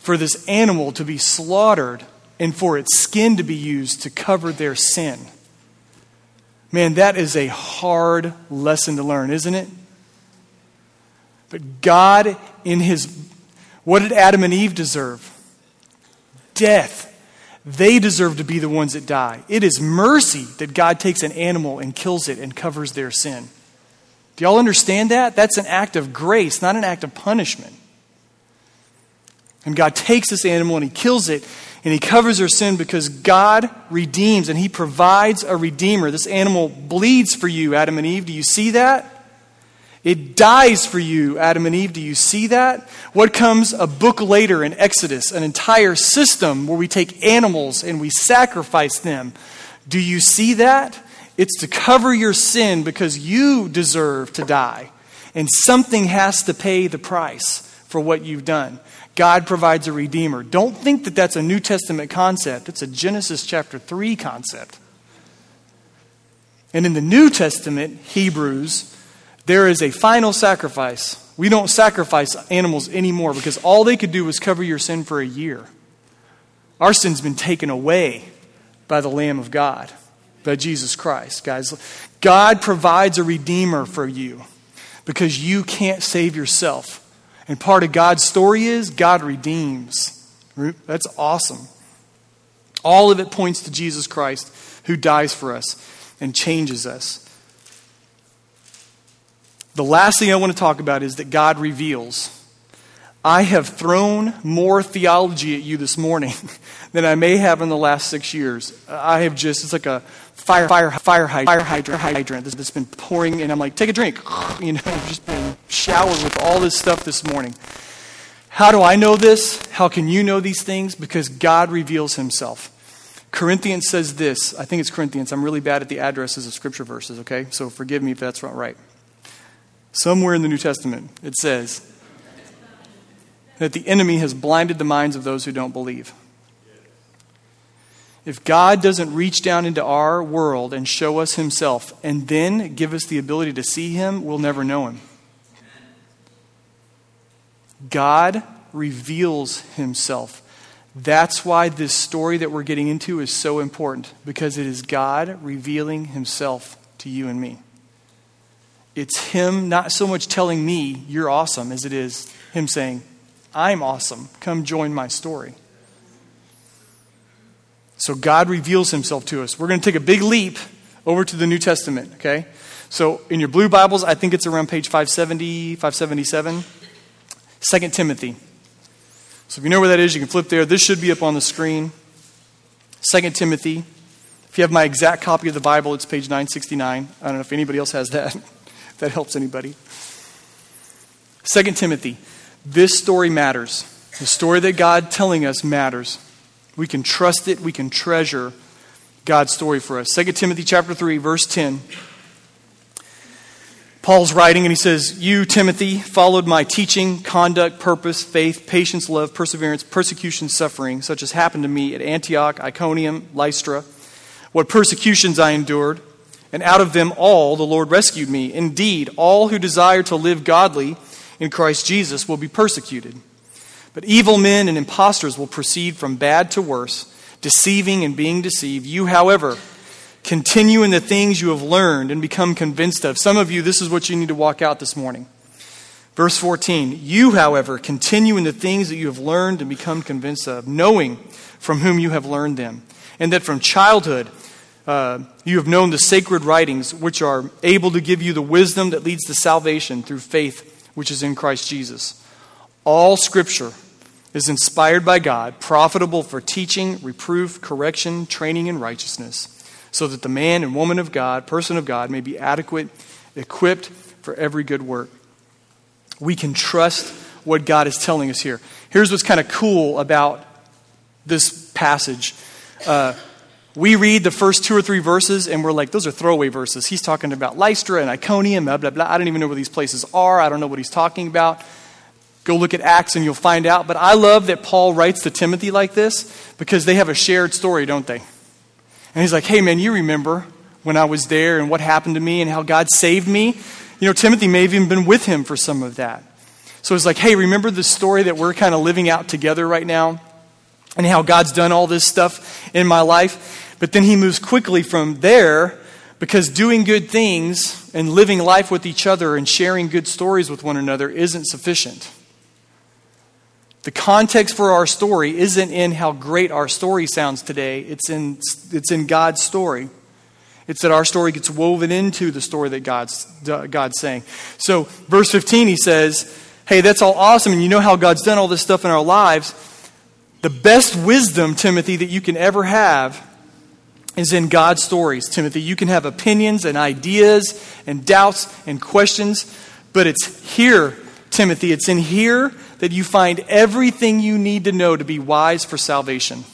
for this animal to be slaughtered and for its skin to be used to cover their sin. Man, that is a hard lesson to learn, isn't it? But God, in his, what did Adam and Eve deserve? Death. They deserve to be the ones that die. It is mercy that God takes an animal and kills it and covers their sin. Do y'all understand that? That's an act of grace, not an act of punishment. And God takes this animal and he kills it and he covers their sin because God redeems and he provides a redeemer. This animal bleeds for you, Adam and Eve. Do you see that? It dies for you, Adam and Eve. Do you see that? What comes a book later in Exodus? An entire system where we take animals and we sacrifice them. Do you see that? It's to cover your sin because you deserve to die. And something has to pay the price for what you've done. God provides a redeemer. Don't think that that's a New Testament concept. It's a Genesis chapter three concept. And in the New Testament, Hebrews, there is a final sacrifice. We don't sacrifice animals anymore because all they could do was cover your sin for a year. Our sin's been taken away by the Lamb of God, by Jesus Christ, guys. God provides a redeemer for you because you can't save yourself. And part of God's story is God redeems. That's awesome. All of it points to Jesus Christ who dies for us and changes us. The last thing I want to talk about is that God reveals. I have thrown more theology at you this morning than I may have in the last six years. I have just, it's like a fire, fire, fire, fire hydrant, hydrant that's been pouring, and I'm like, take a drink. You know, I've just been showered with all this stuff this morning. How do I know this? How can you know these things? Because God reveals himself. Corinthians says this. I think it's Corinthians. I'm really bad at the addresses of scripture verses, okay? So forgive me if that's not right. Somewhere in the New Testament, it says that the enemy has blinded the minds of those who don't believe. If God doesn't reach down into our world and show us himself and then give us the ability to see him, we'll never know him. God reveals himself. That's why this story that we're getting into is so important, because it is God revealing himself to you and me. It's him not so much telling me you're awesome as it is him saying, I'm awesome. Come join my story. So God reveals himself to us. We're going to take a big leap over to the New Testament, okay? So in your blue Bibles, I think it's around page five seventy, five seventy-seven. Second Timothy. So if you know where that is, you can flip there. This should be up on the screen. Second Timothy. If you have my exact copy of the Bible, it's page nine sixty-nine. I don't know if anybody else has that. If that helps anybody. Second Timothy. This story matters. The story that God telling us matters. We can trust it. We can treasure God's story for us. Second Timothy chapter three, verse ten. Paul's writing and he says, you, Timothy, followed my teaching, conduct, purpose, faith, patience, love, perseverance, persecution, suffering, such as happened to me at Antioch, Iconium, Lystra. What persecutions I endured, and out of them all the Lord rescued me. Indeed, all who desire to live godly in Christ Jesus will be persecuted. But evil men and impostors will proceed from bad to worse, deceiving and being deceived. You, however, continue in the things you have learned and become convinced of. Some of you, this is what you need to walk out this morning. Verse fourteen, you, however, continue in the things that you have learned and become convinced of, knowing from whom you have learned them, and that from childhood uh, you have known the sacred writings, which are able to give you the wisdom that leads to salvation through faith, which is in Christ Jesus. All Scripture is inspired by God, profitable for teaching, reproof, correction, training in righteousness, so that the man and woman of God, person of God, may be adequate, equipped for every good work. We can trust what God is telling us here. Here's what's kind of cool about this passage. Uh, we read the first two or three verses and we're like, those are throwaway verses. He's talking about Lystra and Iconium, blah, blah, blah. I don't even know where these places are. I don't know what he's talking about. Go look at Acts and you'll find out. But I love that Paul writes to Timothy like this because they have a shared story, don't they? And he's like, hey man, you remember when I was there and what happened to me and how God saved me? You know, Timothy may have even been with him for some of that. So it's like, hey, remember the story that we're kind of living out together right now? And how God's done all this stuff in my life? But then he moves quickly from there, because doing good things and living life with each other and sharing good stories with one another isn't sufficient. The context for our story isn't in how great our story sounds today. It's in, it's in God's story. It's that our story gets woven into the story that God's, God's saying. So verse fifteen, he says, hey, that's all awesome, and you know how God's done all this stuff in our lives. The best wisdom, Timothy, that you can ever have is in God's stories, Timothy. You can have opinions and ideas and doubts and questions, but it's here, Timothy, it's in here that you find everything you need to know to be wise for salvation.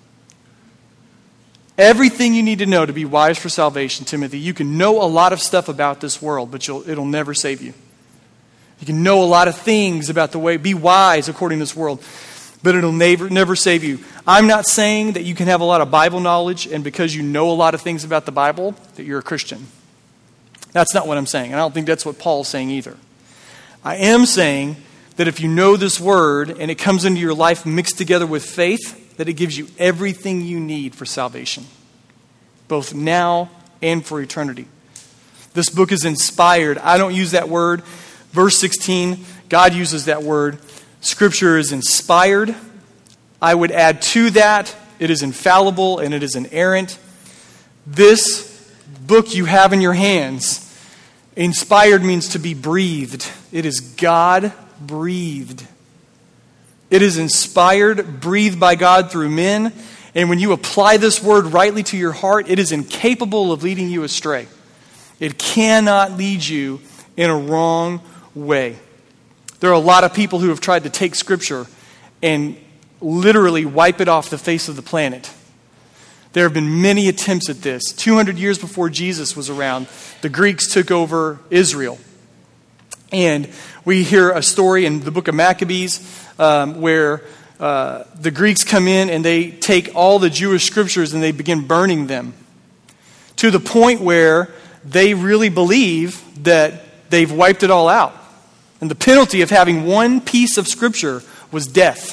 Everything you need to know to be wise for salvation, Timothy. You can know a lot of stuff about this world, but you'll, it'll never save you. You can know a lot of things about the way, be wise according to this world, but it'll never, never save you. I'm not saying that you can have a lot of Bible knowledge, and because you know a lot of things about the Bible, that you're a Christian. That's not what I'm saying. And I don't think that's what Paul's saying either. I am saying that if you know this word and it comes into your life mixed together with faith, that it gives you everything you need for salvation, both now and for eternity. This book is inspired. I don't use that word. Verse sixteen, God uses that word. Scripture is inspired. I would add to that, it is infallible and it is inerrant. This book you have in your hands, inspired means to be breathed. It is God-breathed. It is inspired, breathed by God through men. And when you apply this word rightly to your heart, it is incapable of leading you astray. It cannot lead you in a wrong way. There are a lot of people who have tried to take Scripture and literally wipe it off the face of the planet. There have been many attempts at this. two hundred years before Jesus was around, the Greeks took over Israel. And we hear a story in the book of Maccabees um, where uh, the Greeks come in and they take all the Jewish scriptures and they begin burning them, to the point where they really believe that they've wiped it all out. And the penalty of having one piece of scripture was death.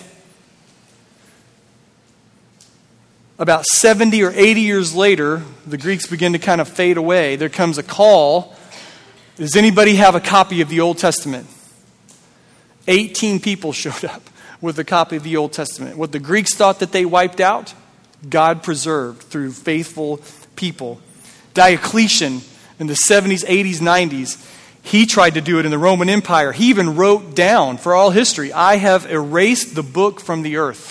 About seventy or eighty years later, the Greeks begin to kind of fade away. There comes a call. Does anybody have a copy of the Old Testament? eighteen people showed up with a copy of the Old Testament. What the Greeks thought that they wiped out, God preserved through faithful people. Diocletian in the seventies, eighties, nineties, he tried to do it in the Roman Empire. He even wrote down for all history, I have erased the book from the earth.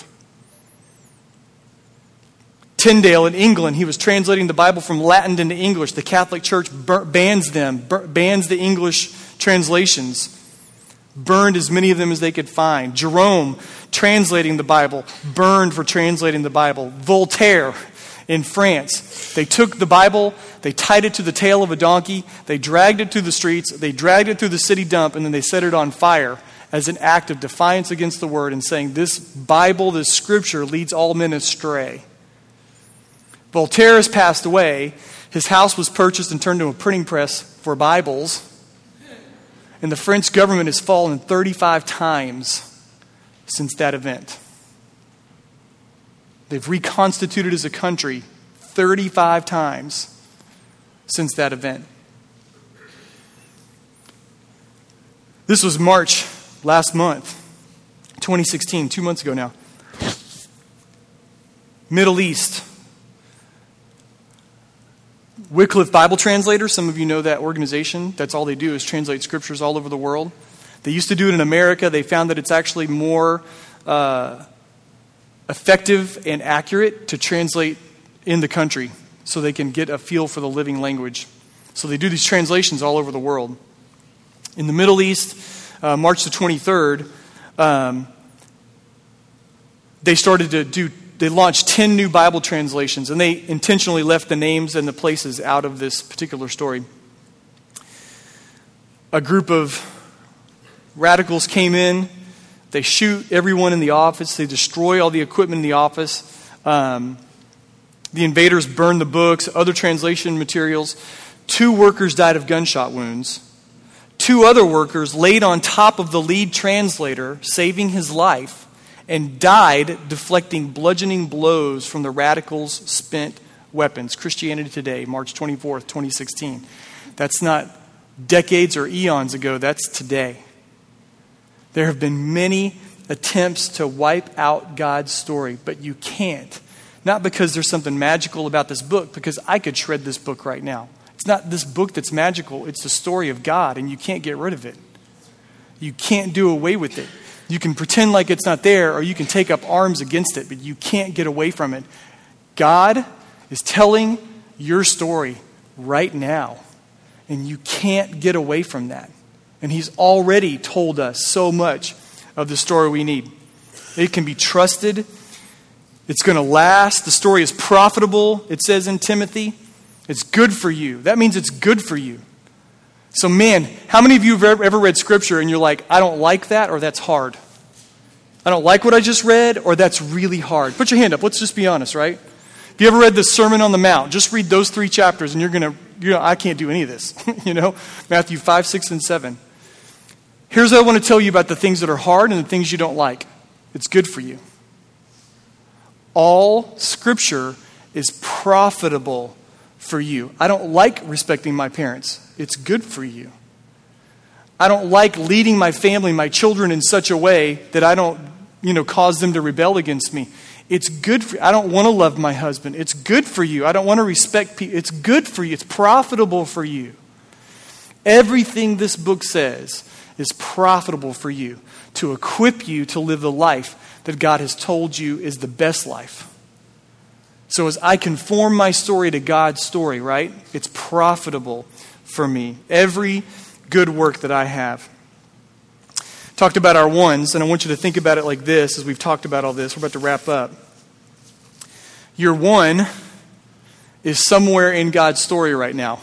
Tyndale in England, he was translating the Bible from Latin into English. The Catholic Church bans them, bans the English translations. Burned as many of them as they could find. Jerome, translating the Bible, burned for translating the Bible. Voltaire in France, they took the Bible, they tied it to the tail of a donkey, they dragged it through the streets, they dragged it through the city dump, and then they set it on fire as an act of defiance against the word and saying, this Bible, this scripture leads all men astray. Voltaire has passed away. His house was purchased and turned into a printing press for Bibles. And the French government has fallen thirty-five times since that event. They've reconstituted as a country thirty-five times since that event. This was March last month, twenty sixteen, two months ago now. Middle East. Wycliffe Bible Translator, some of you know that organization. That's all they do is translate scriptures all over the world. They used to do it in America. They found that it's actually more uh, effective and accurate to translate in the country so they can get a feel for the living language. So they do these translations all over the world. In the Middle East, uh, March the twenty-third, um, they started to do They launched ten new Bible translations, and they intentionally left the names and the places out of this particular story. A group of radicals came in. They shoot everyone in the office. They destroy all the equipment in the office. Um, the invaders burned the books, other translation materials. Two workers died of gunshot wounds. two other workers laid on top of the lead translator, saving his life, and died deflecting bludgeoning blows from the radicals' spent weapons. Christianity Today, March twenty-fourth, twenty sixteen. That's not decades or eons ago, that's today. There have been many attempts to wipe out God's story, but you can't. Not because there's something magical about this book, because I could shred this book right now. It's not this book that's magical, it's the story of God, and you can't get rid of it. You can't do away with it. You can pretend like it's not there, or you can take up arms against it, but you can't get away from it. God is telling your story right now, and you can't get away from that. And he's already told us so much of the story we need. It can be trusted. It's going to last. The story is profitable, it says in Timothy. It's good for you. That means it's good for you. So man, how many of you have ever read Scripture and you're like, I don't like that, or that's hard? I don't like what I just read, or that's really hard. Put your hand up. Let's just be honest, right? If you ever read the Sermon on the Mount, just read those three chapters and you're going to, you know, I can't do any of this. you know, Matthew five, six, and seven. Here's what I want to tell you about the things that are hard and the things you don't like. It's good for you. All Scripture is profitable for you. I don't like respecting my parents. It's good for you. I don't like leading my family, my children in such a way that I don't, you know, cause them to rebel against me. It's good for you. I don't want to love my husband. It's good for you. I don't want to respect people. It's good for you. It's profitable for you. Everything this book says is profitable for you to equip you to live the life that God has told you is the best life. So as I conform my story to God's story, right, it's profitable for me. Every good work that I have. Talked about our ones, and I want you to think about it like this as we've talked about all this. We're about to wrap up. Your one is somewhere in God's story right now.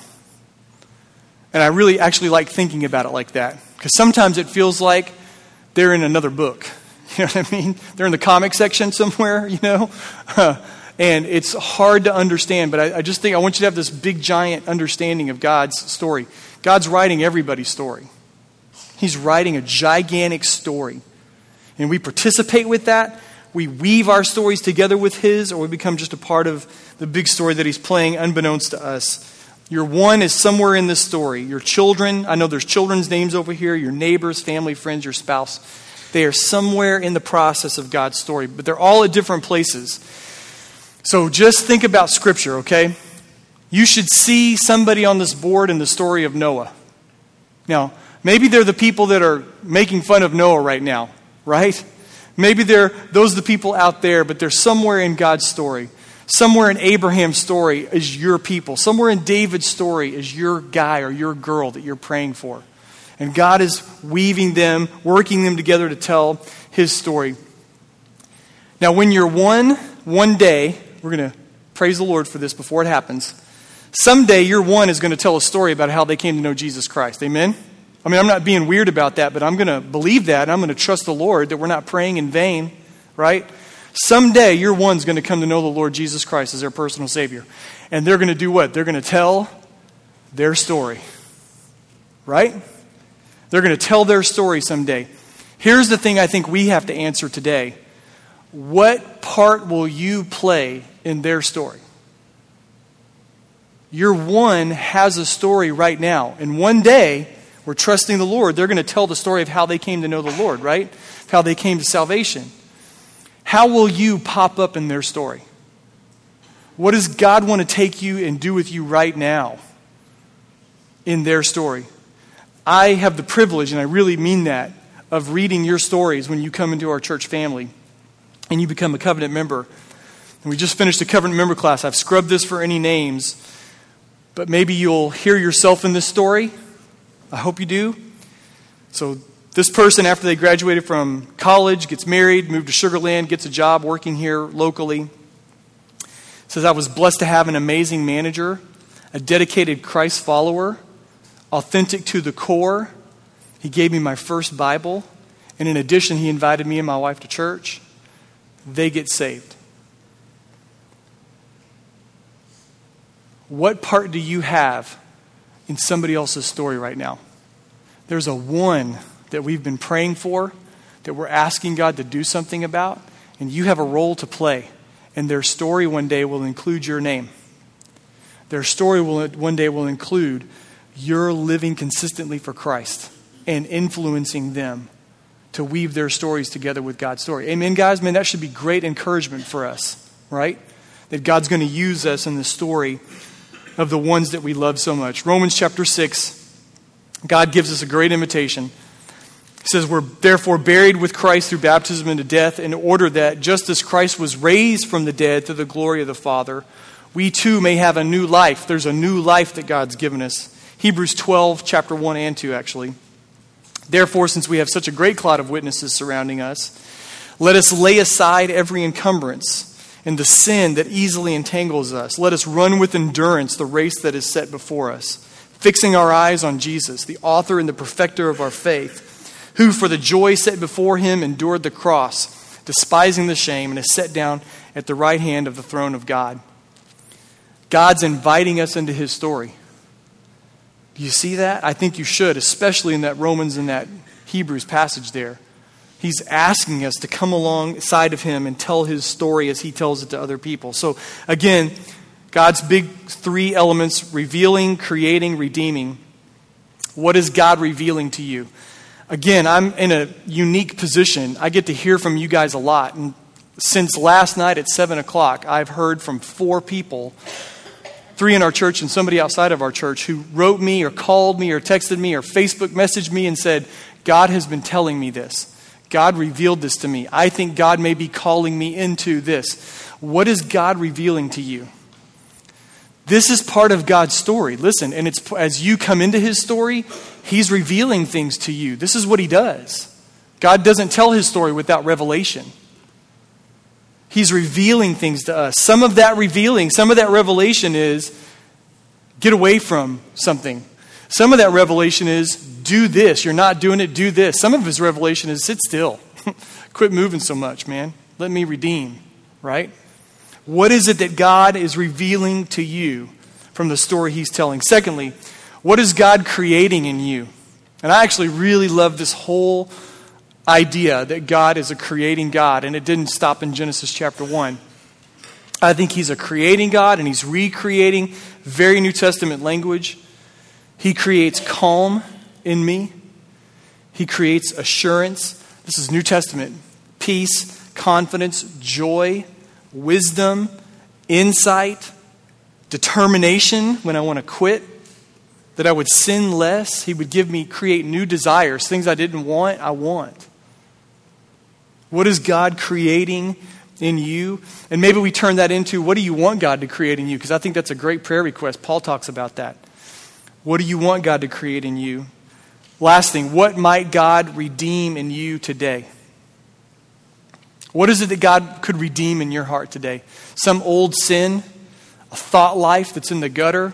And I really actually like thinking about it like that. Because sometimes it feels like they're in another book. You know what I mean? They're in the comic section somewhere, you know? And it's hard to understand, but I, I just think I want you to have this big, giant understanding of God's story. God's writing everybody's story. He's writing a gigantic story. And we participate with that. We weave our stories together with His, or we become just a part of the big story that He's playing unbeknownst to us. Your one is somewhere in this story. Your children, I know there's children's names over here, your neighbors, family, friends, your spouse. They are somewhere in the process of God's story, but they're all at different places. So just think about Scripture, okay? You should see somebody on this board in the story of Noah. Now, maybe they're the people that are making fun of Noah right now, right? Maybe they're those are the people out there, but they're somewhere in God's story. Somewhere in Abraham's story is your people. Somewhere in David's story is your guy or your girl that you're praying for. And God is weaving them, working them together to tell His story. Now, when you're one, one day, we're going to praise the Lord for this before it happens. Someday, your one is going to tell a story about how they came to know Jesus Christ. Amen? I mean, I'm not being weird about that, but I'm going to believe that. And I'm going to trust the Lord that we're not praying in vain, right? Someday, your one's going to come to know the Lord Jesus Christ as their personal Savior. And they're going to do what? They're going to tell their story, right? They're going to tell their story someday. Here's the thing I think we have to answer today. What part will you play in their story? Your one has a story right now. And one day, we're trusting the Lord. They're going to tell the story of how they came to know the Lord, right? How they came to salvation. How will you pop up in their story? What does God want to take you and do with you right now in their story? I have the privilege, and I really mean that, of reading your stories when you come into our church family and you become a covenant member. And we just finished a covenant member class. I've scrubbed this for any names, but maybe you'll hear yourself in this story. I hope you do. So this person, after they graduated from college, gets married, moved to Sugar Land, gets a job working here locally. Says, I was blessed to have an amazing manager, a dedicated Christ follower, authentic to the core. He gave me my first Bible. And in addition, he invited me and my wife to church. They get saved. What part do you have in somebody else's story right now? There's a one that we've been praying for, that we're asking God to do something about, and you have a role to play. And their story one day will include your name. Their story will one day will include your living consistently for Christ and influencing them to weave their stories together with God's story. Amen, guys? Man, that should be great encouragement for us, right? That God's going to use us in the story of the ones that we love so much. Romans chapter six, God gives us a great invitation. He says, we're therefore buried with Christ through baptism into death, in order that just as Christ was raised from the dead through the glory of the Father, we too may have a new life. There's a new life that God's given us. Hebrews twelve, chapter one and two, actually. Therefore, since we have such a great cloud of witnesses surrounding us, let us lay aside every encumbrance and the sin that easily entangles us. Let us run with endurance the race that is set before us, fixing our eyes on Jesus, the author and the perfecter of our faith, who for the joy set before him endured the cross, despising the shame, and is set down at the right hand of the throne of God. God's inviting us into his story. Do you see that? I think you should, especially in that Romans and that Hebrews passage there. He's asking us to come alongside of him and tell his story as he tells it to other people. So again, God's big three elements: revealing, creating, redeeming. What is God revealing to you? Again, I'm in a unique position. I get to hear from you guys a lot. And since last night at seven o'clock, I've heard from four people, three in our church and somebody outside of our church, who wrote me or called me or texted me or Facebook messaged me and said, God has been telling me this. God revealed this to me. I think God may be calling me into this. What is God revealing to you? This is part of God's story. Listen, and it's as you come into his story, he's revealing things to you. This is what he does. God doesn't tell his story without revelation. He's revealing things to us. Some of that revealing, some of that revelation is get away from something. Some of that revelation is do this. You're not doing it, do this. Some of his revelation is sit still. Quit moving so much, man. Let me redeem, right? What is it that God is revealing to you from the story he's telling? Secondly, what is God creating in you? And I actually really love this whole idea that God is a creating God, and it didn't stop in Genesis chapter one. I think he's a creating God, and he's recreating very New Testament language. He creates calm in me. He creates assurance. This is New Testament. Peace, confidence, joy, wisdom, insight, determination when I want to quit, that I would sin less. He would give me, create new desires, things I didn't want, I want. What is God creating in you? And maybe we turn that into, what do you want God to create in you? Because I think that's a great prayer request. Paul talks about that. What do you want God to create in you? Last thing, what might God redeem in you today? What is it that God could redeem in your heart today? Some old sin, a thought life that's in the gutter,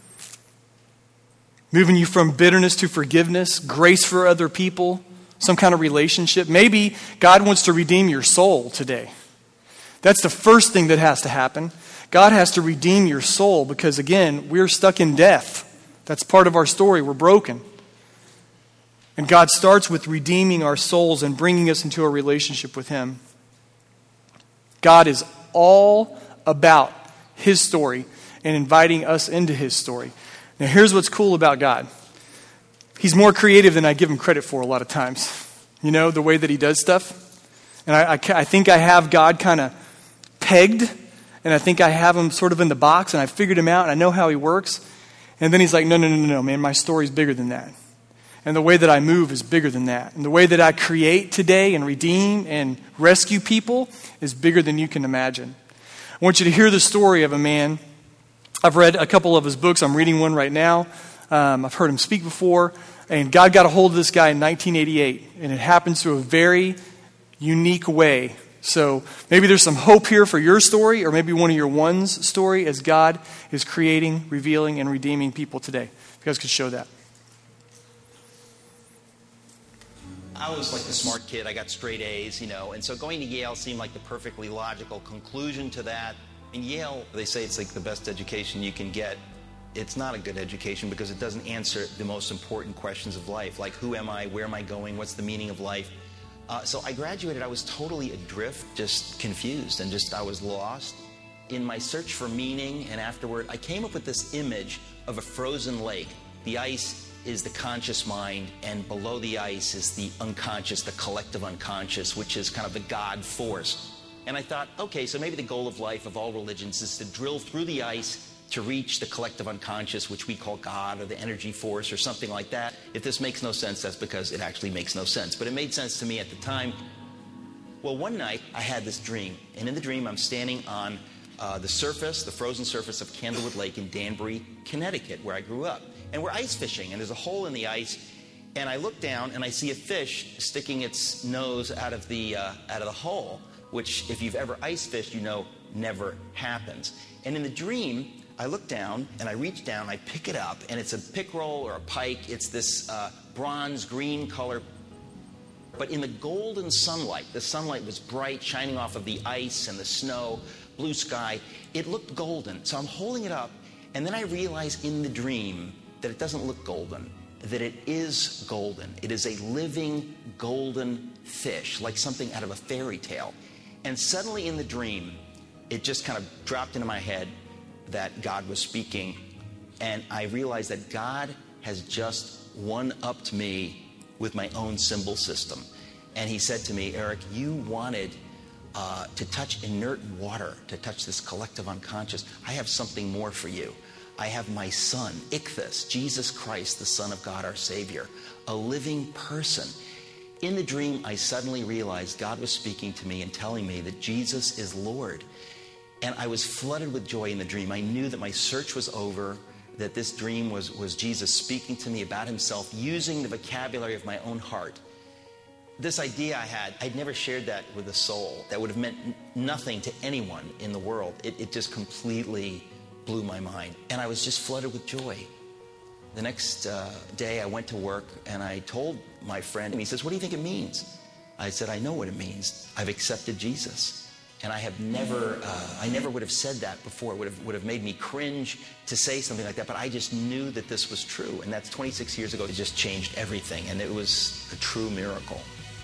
moving you from bitterness to forgiveness, grace for other people, some kind of relationship. Maybe God wants to redeem your soul today. That's the first thing that has to happen. God has to redeem your soul because, again, we're stuck in death. That's part of our story. We're broken. And God starts with redeeming our souls and bringing us into a relationship with him. God is all about his story and inviting us into his story. Now, here's what's cool about God. He's more creative than I give him credit for a lot of times. You know, the way that he does stuff. And I, I, I think I have God kind of pegged, and I think I have him sort of in the box, and I figured him out, and I know how he works. And then he's like, no, no, no, no, no, man, my story's bigger than that. And the way that I move is bigger than that. And the way that I create today and redeem and rescue people is bigger than you can imagine. I want you to hear the story of a man. I've read a couple of his books. I'm reading one right now. Um, I've heard him speak before. And God got a hold of this guy in nineteen eighty-eight. And it happens through a very unique way. So maybe there's some hope here for your story, or maybe one of your one's story as God is creating, revealing, and redeeming people today. If you guys could show that. I was like the smart kid. I got straight A's, you know, and so going to Yale seemed like the perfectly logical conclusion to that. In Yale, they say it's like the best education you can get. it's not a good education because it doesn't answer the most important questions of life, like who am I, where am I going, what's the meaning of life. Uh, so I graduated, I was totally adrift, just confused, and just I was lost. In my search for meaning and afterward, I came up with this image of a frozen lake. The ice is the conscious mind, and below the ice is the unconscious, the collective unconscious, which is kind of the God force. And I thought, okay, so maybe the goal of life of all religions is to drill through the ice to reach the collective unconscious, which we call God or the energy force or something like that. If this makes no sense, that's because it actually makes no sense. But it made sense to me at the time. Well, one night I had this dream, and in the dream I'm standing on uh, the surface, the frozen surface of Candlewood Lake in Danbury, Connecticut, where I grew up. And we're ice fishing, and there's a hole in the ice, and I look down and I see a fish sticking its nose out of the uh, out of the hole, which if you've ever ice fished, you know never happens. And in the dream, I look down and I reach down, I pick it up, and it's a pickerel or a pike. It's this uh, bronze green color. But in the golden sunlight, the sunlight was bright, shining off of the ice and the snow, blue sky. It looked golden. So I'm holding it up, and then I realize in the dream that it doesn't look golden, that it is golden. It is a living golden fish, like something out of a fairy tale. And suddenly in the dream, it just kind of dropped into my head that God was speaking, and I realized that God has just one-upped me with my own symbol system. And he said to me, Eric, you wanted uh, to touch inert water, to touch this collective unconscious. I have something more for you. I have my son, Ichthus, Jesus Christ, the Son of God, our Savior, a living person. In the dream, I suddenly realized God was speaking to me and telling me that Jesus is Lord. And I was flooded with joy in the dream. I knew that my search was over, that this dream was, was Jesus speaking to me about himself, using the vocabulary of my own heart. This idea I had, I'd never shared that with a soul. That would have meant n- nothing to anyone in the world. It, it just completely blew my mind. And I was just flooded with joy. The next uh, day I went to work and I told my friend, and he says, what do you think it means? I said, I know what it means. I've accepted Jesus. And I have never, uh, I never would have said that before. It would have, would have made me cringe to say something like that. But I just knew that this was true. And that's twenty-six years ago. It just changed everything. And it was a true miracle.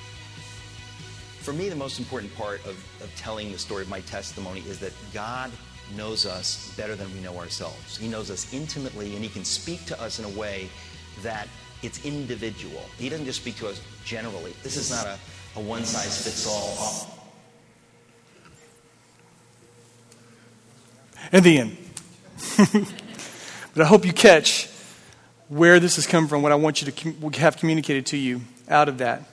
For me, the most important part of, of telling the story of my testimony is that God knows us better than we know ourselves. He knows us intimately, and he can speak to us in a way that it's individual. He doesn't just speak to us generally. This is not a, a one-size-fits-all. At the end. But I hope you catch where this has come from, what I want you to com- have communicated to you out of that.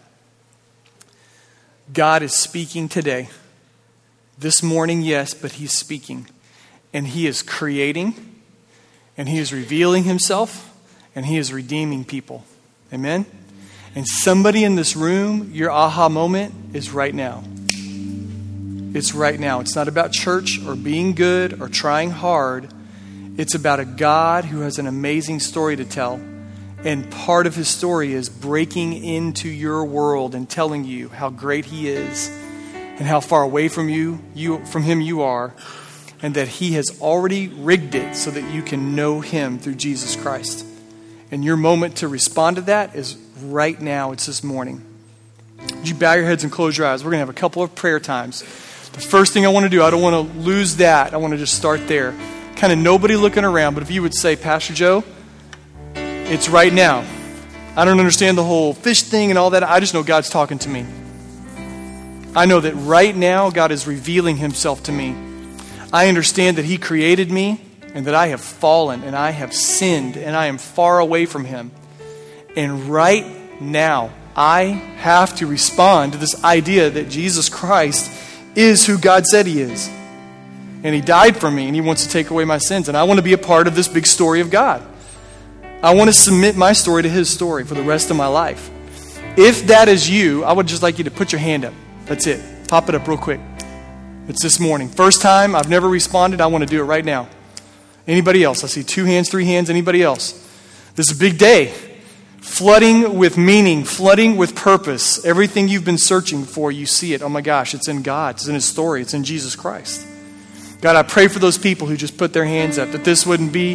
God is speaking today. This morning, yes, but he's speaking. And he is creating, and he is revealing himself, and he is redeeming people. Amen? And somebody in this room, your aha moment is right now. It's right now. It's not about church or being good or trying hard. It's about a God who has an amazing story to tell. And part of his story is breaking into your world and telling you how great he is and how far away from you, you from him you are, and that he has already rigged it so that you can know him through Jesus Christ. And your moment to respond to that is right now. It's this morning. Would you bow your heads and close your eyes? We're going to have a couple of prayer times. The first thing I want to do, I don't want to lose that. I want to just start there. Kind of nobody looking around, but if you would say, Pastor Joe, it's right now. I don't understand the whole fish thing and all that. I just know God's talking to me. I know that right now God is revealing himself to me. I understand that he created me and that I have fallen and I have sinned and I am far away from him. And right now, I have to respond to this idea that Jesus Christ is who God said he is. And he died for me and he wants to take away my sins. And I want to be a part of this big story of God. I want to submit my story to his story for the rest of my life. If that is you, I would just like you to put your hand up. That's it. Pop it up real quick. It's this morning. First time, I've never responded. I want to do it right now. Anybody else? I see two hands, three hands. Anybody else? This is a big day. Flooding with meaning, flooding with purpose. Everything you've been searching for, you see it. Oh my gosh, it's in God. It's in his story. It's in Jesus Christ. God, I pray for those people who just put their hands up, that this wouldn't be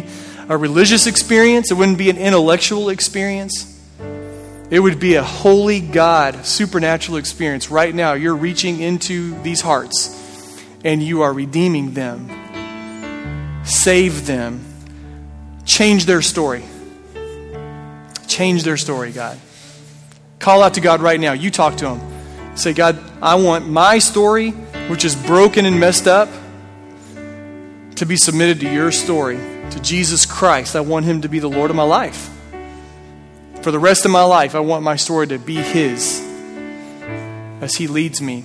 a religious experience. It wouldn't be an intellectual experience. It would be a holy God, supernatural experience. Right now, you're reaching into these hearts and you are redeeming them. Save them. Change their story. Change their story, God. Call out to God right now. You talk to Him. Say, God, I want my story, which is broken and messed up, to be submitted to your story, to Jesus Christ. I want Him to be the Lord of my life. For the rest of my life, I want my story to be His as He leads me.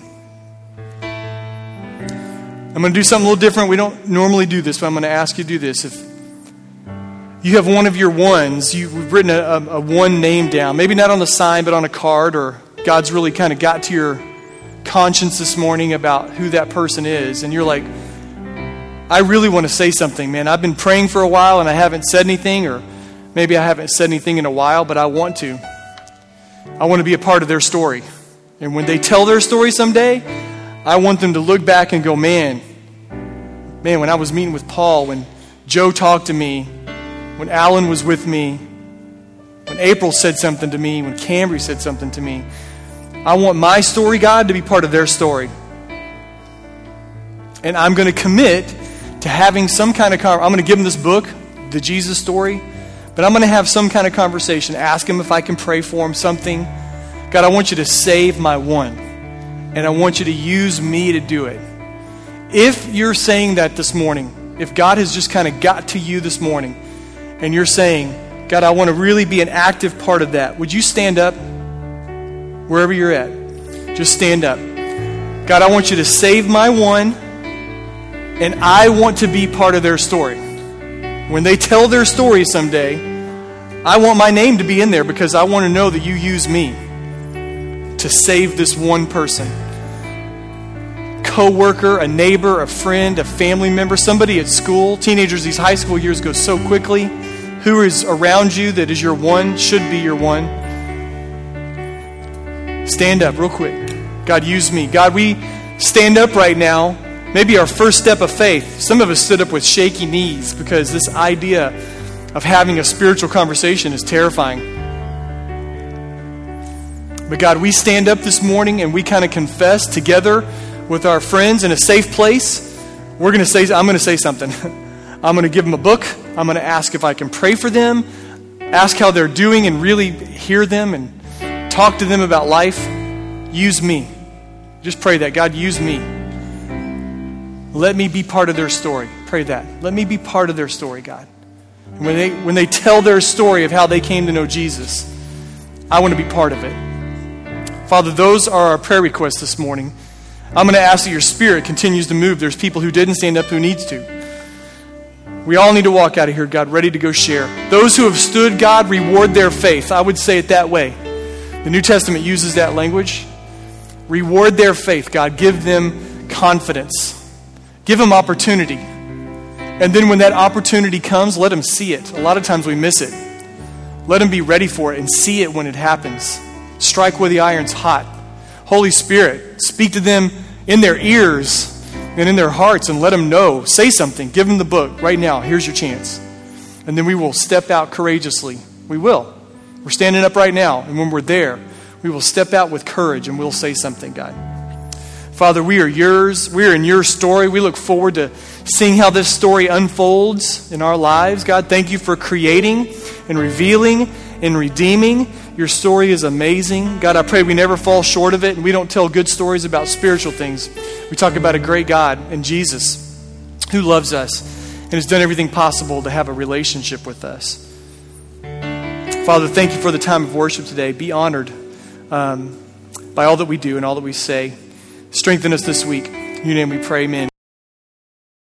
I'm going to do something a little different. We don't normally do this, but I'm going to ask you to do this. If you have one of your ones, you've written a, a, a one name down, maybe not on the sign, but on a card, or God's really kind of got to your conscience this morning about who that person is, and you're like, I really want to say something, man. I've been praying for a while and I haven't said anything, or maybe I haven't said anything in a while, but I want to. I want to be a part of their story. And when they tell their story someday, I want them to look back and go, man, man, when I was meeting with Paul, when Joe talked to me, when Alan was with me, when April said something to me, when Cambry said something to me, I want my story, God, to be part of their story. And I'm going to commit to having some kind of conversation. I'm going to give them this book, The Jesus Story, but I'm going to have some kind of conversation. Ask him if I can pray for him, something. God, I want you to save my one, and I want you to use me to do it. If you're saying that this morning, if God has just kind of got to you this morning, and you're saying, God, I want to really be an active part of that, would you stand up wherever you're at? Just stand up. God, I want you to save my one, and I want to be part of their story. When they tell their story someday, I want my name to be in there because I want to know that you use me to save this one person. Co-worker, a neighbor, a friend, a family member, somebody at school. Teenagers, these high school years go so quickly. Who is around you that is your one, should be your one. Stand up real quick. God, use me. God, we stand up right now. Maybe our first step of faith. Some of us stood up with shaky knees because this idea of having a spiritual conversation is terrifying. But God, we stand up this morning and we kind of confess together with our friends in a safe place. We're going to say, I'm going to say something. I'm going to give them a book. I'm going to ask if I can pray for them, ask how they're doing and really hear them and talk to them about life. Use me. Just pray that. God, use me. Let me be part of their story. Pray that. Let me be part of their story, God. And when they when they tell their story of how they came to know Jesus, I want to be part of it. Father, those are our prayer requests this morning. I'm going to ask that your Spirit continues to move. There's people who didn't stand up who needs to. We all need to walk out of here, God, ready to go share. Those who have stood, God, reward their faith. I would say it that way. The New Testament uses that language. Reward their faith, God. Give them confidence. Give them opportunity. And then when that opportunity comes, let them see it. A lot of times we miss it. Let them be ready for it and see it when it happens. Strike where the iron's hot. Holy Spirit, speak to them in their ears and in their hearts and let them know. Say something. Give them the book right now. Here's your chance. And then we will step out courageously. We will. We're standing up right now. And when we're there, we will step out with courage and we'll say something, God. Father, we are yours. We are in your story. We look forward to seeing how this story unfolds in our lives. God, thank you for creating and revealing and redeeming. Your story is amazing. God, I pray we never fall short of it and we don't tell good stories about spiritual things. We talk about a great God and Jesus who loves us and has done everything possible to have a relationship with us. Father, thank you for the time of worship today. Be honored um, by all that we do and all that we say. Strengthen us this week. In your name we pray, amen.